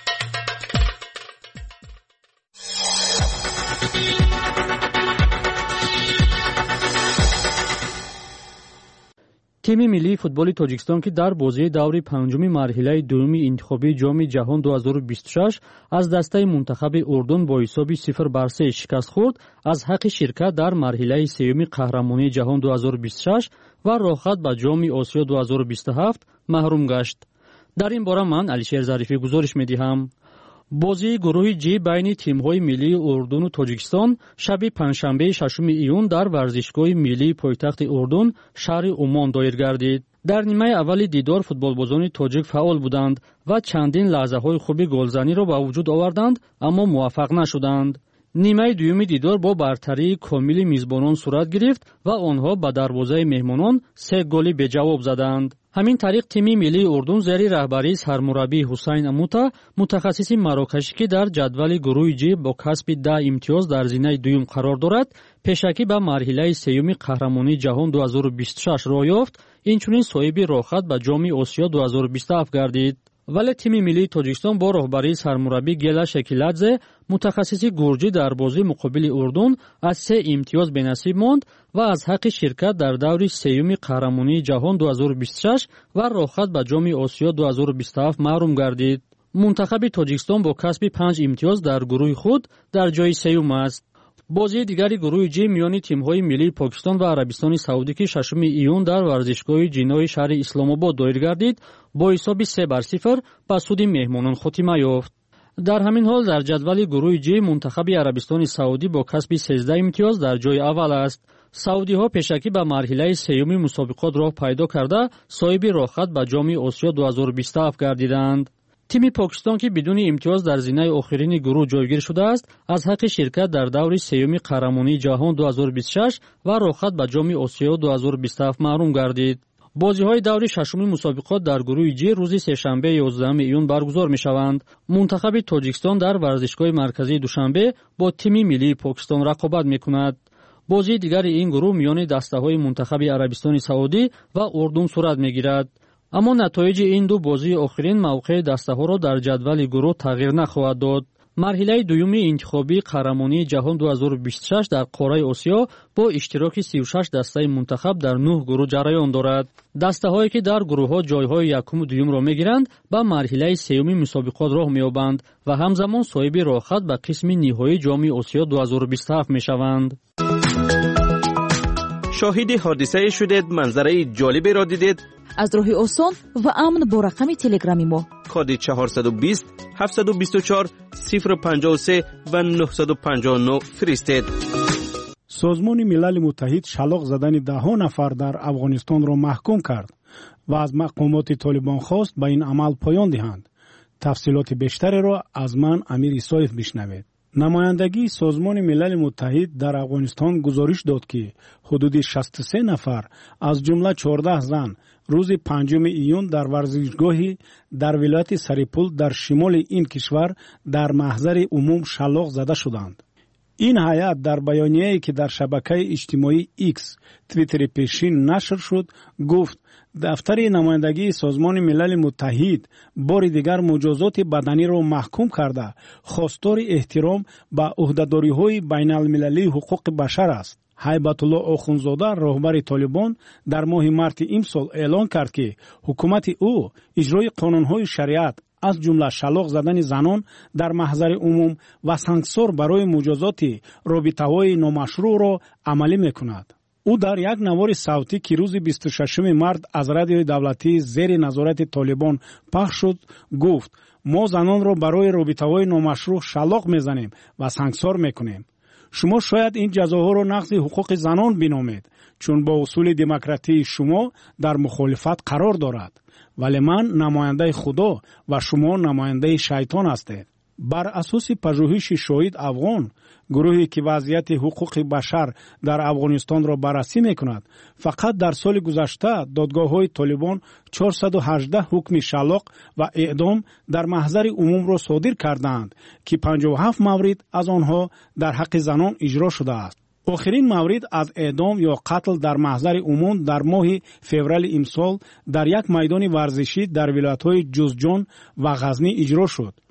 تیم ملی فوتبال تاجیکستان که در بازی دوری پنجم مرحله دوم انتخابی جام جهان 2026 از دسته منتخب اردن با حساب 0-3 شکست خورد، از حق شرکت در مرحله سوم قهرمانی جهان 2026 و راحت به جام آسیا 2027 محروم گشت. در این باره من علیشیر ظریفی گزارش می‌دهم. بازی گروه جی بین تیم‌های ملی اردن و تاجیکستان شب پنجشنبه 6 ایون در ورزشگاه ملی پایتخت اردن شهر عمان دایر گردید. در نیمه اول دیدار فوتبالبازان تاجیک فعال بودند و چندین لحظه‌های خوبی گلزنی را به وجود آوردند، اما موفق نشدند. نیمه دوم دیدار با برتری کامل میزبانان صورت گرفت و آنها به دروازه مهمانان 3 گل به جواب زدند. همین طریق تیم ملی اردن زیر رهبری سرمربی حسین اموتا متخصص مراکشی که در جدول گروه جی با کسب 10 امتیاز در زینه دوم قرار دارد، پیشکی به مرحله سوم قهرمانی جهان 2026 راه یافت، اینچنین صاحب راحت به جام آسیا 2027 گردید. ولی تیم ملی تاجیکستان با رهبری سرمربی گلا شکیلادزه متخصص گرجی در بازی مقابل اردن از 3 امتیاز به نصیب ماند و از حق شرکت در دور سوم قهرمانی جهان 2026 و راحت به جام آسیا 2027 محروم گردید. منتخب تاجیکستان با کسب 5 امتیاز در گروه خود در جای سوم است. بازی دیگری گروه جی میان تیم‌های ملی پاکستان و عربستان سعودی که 6 ایون در ورزشگاه جنای شهر اسلام آباد دایر گردید با حساب 3-0 به سود مهمانان خاتمه یافت. در همین حال در جدول گروه جی منتخب عربستان سعودی با کسب 13 امتیاز در جای اول است. سعودی ها پیشکی به مرحله سوم مسابقات راه پیدا کرده صاحب راحت به جام آسیا 2027 گردیدند. تیم پاکستان که بدون امتیاز در زینه آخرین گروه جایگیر شده است، از حق شرکت در دور سوم قهرمانی جهان 2026 و راحت به جام آسیا 2027 محروم گردید. بازی‌های دور ششم مسابقات در گروه جی روز سه‌شنبه 11 ایون برگزار می‌شوند. منتخب تاجیکستان در ورزشگاه مرکزی دوشنبه با تیم ملی پاکستان رقابت می‌کند. بازی دیگر این گروه میان دسته‌های منتخب عربستان سعودی و اردن صورت می‌گیرد. اما نتایج این دو بازی آخرین موقع دسته‌ها را در جدول گروه تغییر نخواهد داد. مرحله دوم انتخابی قهرمانی جهان 2026 در قاره آسیا با اشتراک 36 دسته منتخب در 9 گروه جریان دارد. دسته‌هایی که در گروه‌ها جای‌های یکم و دوم را می‌گیرند به مرحله سوم مسابقات راه می‌یابند و همزمان صاحب راحت به قسم نهایی جام آسیا 2027 می‌شوند. شاهد حادثه شدید، منظره جالبی را دیدید؟ از راه آسان و امن با رقم تلگرامی ما کد 420 724 053 و 959 فرستید. سازمان ملل متحد شلاق زدن 10 نفر در افغانستان را محکوم کرد و از مقامات طالبان خواست به این عمل پایان دهند. تفصیلات بیشتری را از من امیر ایسایف بشنوید. نمایندگی سازمان ملل متحد در افغانستان گزارش داد که حدود 63 نفر از جمله 14 زن روز 5 ایون در ورزشگاهی در ولایت سریپول در شمال این کشور در محضر عموم شلاق زده شدند. این هیئت در بیانیه‌ای که در شبکه اجتماعی ایکس توییتر پیشین نشر شد گفت دفتر نمایندگی سازمان ملل متحد بار دیگر مجازات بدنی را محکوم کرده خواستار احترام به عهده‌داری‌های بین‌المللی حقوق بشر است. هیبت الله آخوندزاده رهبر طالبان در ماه مارس امسال اعلان کرد که حکومت او اجرای قانون‌های شریعت از جمله شلاق زدن زنان در محضر عموم و سانکسور برای مجازات رابطه‌های نامشروع را عملی می‌کند. او در یک نوار صوتی که روز 26 مارس از رادیوی دولتی زیر نظارت طالبان پخش شد گفت ما زنان را برای رابطه‌های نامشروع شلاق می‌زنیم و سانکسور می‌کنیم. شما شاید این جزاها را نقض حقوق زنان بنامید چون با اصول دموکراسی شما در مخالفت قرار دارد، ولی من نماینده خدا و شما نماینده شیطان هستید. بر اساس پژوهش شاهد افغان، گروهی که وضعیت حقوق بشر در افغانستان را بررسی می‌کند، فقط در سال گذشته دادگاه‌های طالبان 418 حکم شلاق و اعدام در محضر عموم را صادر کردند که 57 مورد از آنها در حق زنان اجرا شده است. آخرین مورد از اعدام یا قتل در محضر عموم در ماه فوریه امسال در یک میدان ورزشی در ولایت‌های جوزجان و غزنی اجرا شد.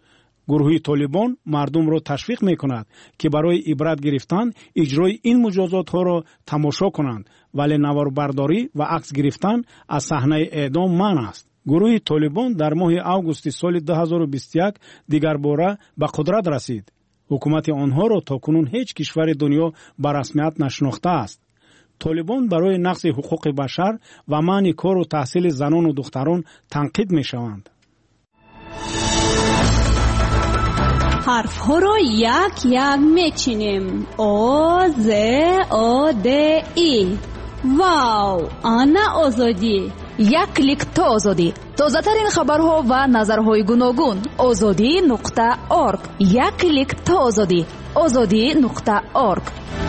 گروه طالبان مردم را تشویق میکند که برای عبرت گرفتن اجرای این مجازات ها را تماشا کنند، ولی نواربرداری و عکس گرفتن از صحنه اعدام منع است. گروه طالبان در ماه آگوست سال 2021 دیگر باره به قدرت رسید. حکومت آنها را تاکنون هیچ کشور دنیا به رسمیت نشناخته است. طالبان برای نقض حقوق بشر و منع کار و تحصیل زنان و دختران تنقید می شوند. حرف ها را یک یک میچینیم. آ ز آ د ای. واو، آنا آزادی. یک کلیک تا آزادی. تازه ترین خبرها و نظرهای گوناگون. azadi.org. یک کلیک تا آزادی. azadi.org.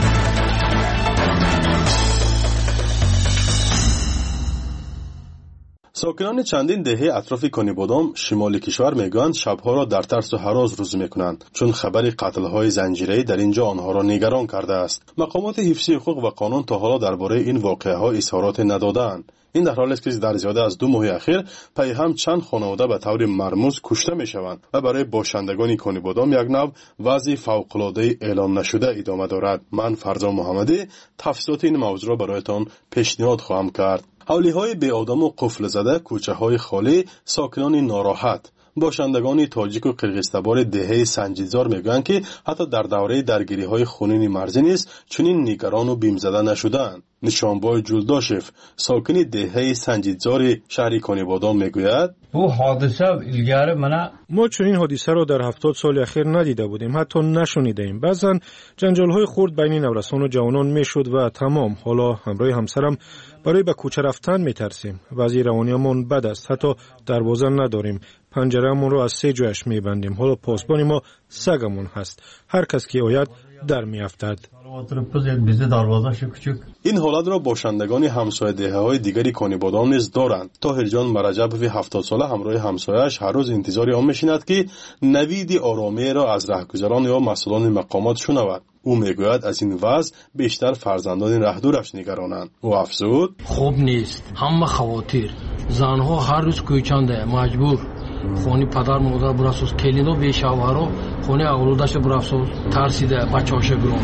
ساکنان چندین دهه اطراف کانیبادام شمال کشور میگویند شبها را در ترس و هراس روز میکنند، چون خبر قتل‌های زنجیره‌ای در اینجا آنها را نگران کرده است. مقامات حفظی حقوق و قانون تا حالا درباره این واقعه‌ها اظهارات ندادند. این در حالی است که در زیاده از 2 ماه اخیر پی هم چند خانواده به طور مرموز کشته میشوند و برای باشندگان کانیبادام یک نوع وضع فوق‌العاده اعلام نشده ادامه دارد. من فرزان محمدی تفصیلات این موضوع را برایتان پیشنهاد خواهم کرد. حولی‌های بی آدم و قفل زده، کوچه‌های خالی، ساکنان ناراحت. باشندگان تاجیک و قرقیزتبار دهه سنجیدزار میگویند که حتی در دوره درگیری‌های خونین مرزی نیز چنین نگران و بیمزده نشدند. نشانبای جلداشف ساکن دهه سنجیدزار شهر کانیبادام میگوید بو حادثه الگاره ما چنین حادثه را در 70 سال اخیر ندیده بودیم، حتی نشنیدیم. بعضن جنجال‌های خرد بین نورسان و جوانان میشد و تمام. حالا همراه همسرم برای به کوچه رفتن میترسیم. وضع روانیمان بد است، حتی دروازه نداریم. پنجره‌مون رو از 3 جایش میبندیم. حالا پاسبان ما سگمون هست. هر کس که آید در میافتد. این حالت را باشندگان همسایه دهه‌های دیگری کانیبادام نیز دارند. طاهر جان مرجبوی 70 ساله همراه همسایه‌اش هر روز انتظار آن میشیند که نوید آرامی را از رهگذران یا مسئولان مقامات شنود. او میگوید از این وضع بیشتر فرزندان رهدورش نگرانند. او افزود خوب نیست. همه خواتیر زنها هر روز کوچنده مجبور خونی پدر مادر براسوس کلینو به شوهرو خونی اولادش براسوس ترسیده بچه‌اش گرون.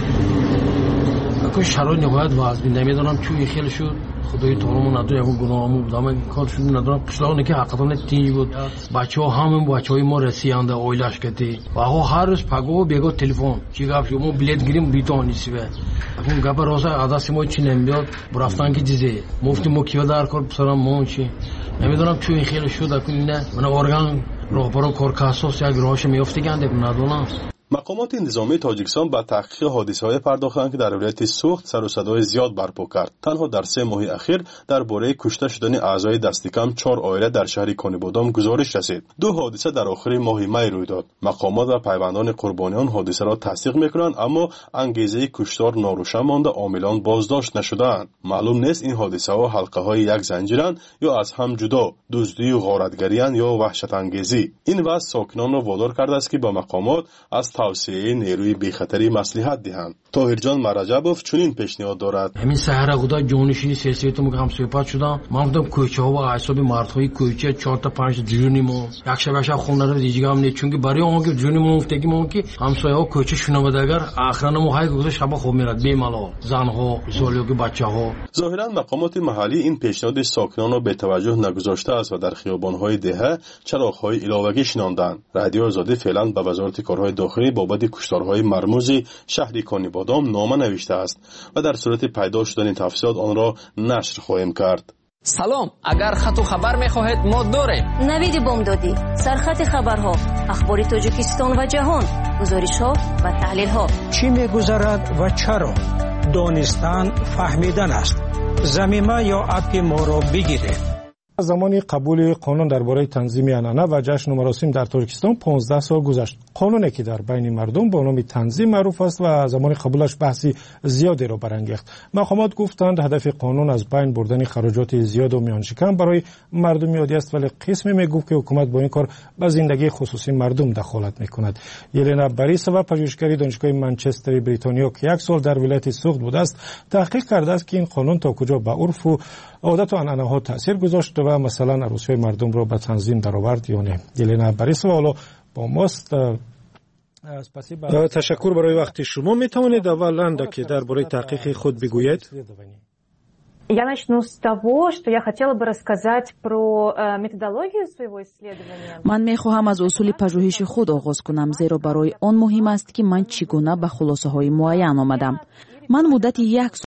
اگه شرایط نهایت وضع نمیدونم چون خیلی شد خدای تورمون نداره اون گناهمون بودم کار شد ندارم پسرانه که حقیقتا تینج بود بچه‌ها همون بچه‌های ما رسیدند اویلاش کردی و هر روز پگو بگو تلفن چی گفت شما بلیط گیریم بریتانی سیبه اون گپ راست عدس ما چی نمیاد برفتن که چیزی مفتی ما کیو در کار پسرام ما چی نمیدونم چون خیلی شد نه من ارگان راهبر کارکاسوس یک راهش میافته گنده ندونم. مقامات نظامی تاجیکستان به تحقیق حادثه‌های پرداختند که در ولایت سوخت سر و صدای زیاد برپا کرد. تنها در 3 ماه اخیر درباره کشته شدن اعضای دست کم 4 عائله در شهر کانیبادام گزارش رسید. 2 حادثه در آخر ماه می روی داد. مقامات و پیوندان قربانیان حادثه را تصدیق می‌کنند، اما انگیزه کشتار ناروشن مانده، عاملان بازداشت نشده‌اند. معلوم نیست این حادثه‌ها حلقه‌های یک زنجیرند یا از هم جدا، دزدی و غارتگری‌اند یا وحشت انگیزی. این وضع ساکنان را وادار کرده است که با مقامات از توسعه نیروی بی‌خطری مصلحت دهند. طاهر جان مرجبوف چنین پیشنهاد دارد. همین سحر خدا جونشینی سیاسی تو هم صحبت شدم. من گفتم کوچه‌ها و اعصاب مردهای کوچه 4 تا 5 جونیمو یک شب خونه رو دیگه هم نه، چون که برای اون که جونیمو گفتگی مون که همسایه‌ها کوچه شنودگر آخرانه مو های گذاشت شب خوب میرد بیمالا زنها سالیو که بچه‌ها. ظاهرا مقامات محلی این پیشنهاد ساکنان را به توجه نگذاشته است و در خیابان‌های دهه چراغ‌های علاوه‌ای شناندند. رادیو آزادی فعلا به وزارت کارهای داخلی بابت کشتارهای مرموز شهر کانیبادام نامه نوشته است و در صورت پیدا شدن تفصیلات آن را نشر خواهیم کرد. سلام، اگر خط و خبر می‌خواهید ما داریم. نوید بامدادی، سرخط خبرها، اخبار تاجیکستان و جهان، گزارش‌ها و تحلیل‌ها. چی می‌گذرد و چرا؟ دانستن فهمیدن است. ضمیمه یا اپ ما را بگیرید. زمانی قبول قانون درباره تنظیم عنعنه و جشن و مراسم در تاجیکستان 15 سال گذشت. قانونی که در بین مردم با نام تنظیم معروف است و زمان قبولش بحثی زیادی را برانگیخت. مقامات گفتند هدف قانون از بین بردن خراجات زیاد و میانشکم برای مردمیادی است، ولی قسمی میگفت که حکومت با این کار به زندگی خصوصی مردم دخالت میکند. یلنا باریسووا پژوهشگر دانشگاه منچستر بریتانیا که 1 سال در ولایت سوخت بوده است، تحقیق کرده است که این قانون تا کجا به عرف و عادت و عنعنه ها تاثیر گذاشت و مثلا عروسی مردم را به تنظیم درآورد یا نه. یلنا باریسووا حالا تشکر برای وقت شما. می توانید اولا که درباره تحقیق خود بگویید؟ Я начну с того, что я хотела бы рассказать про методологию своего исследования. من می‌خواهم از اصول پژوهش خود آغاز کنم، زیرا برای آن مهم است که من چگونه به خلاصه‌های معین آمدم. من مدت 1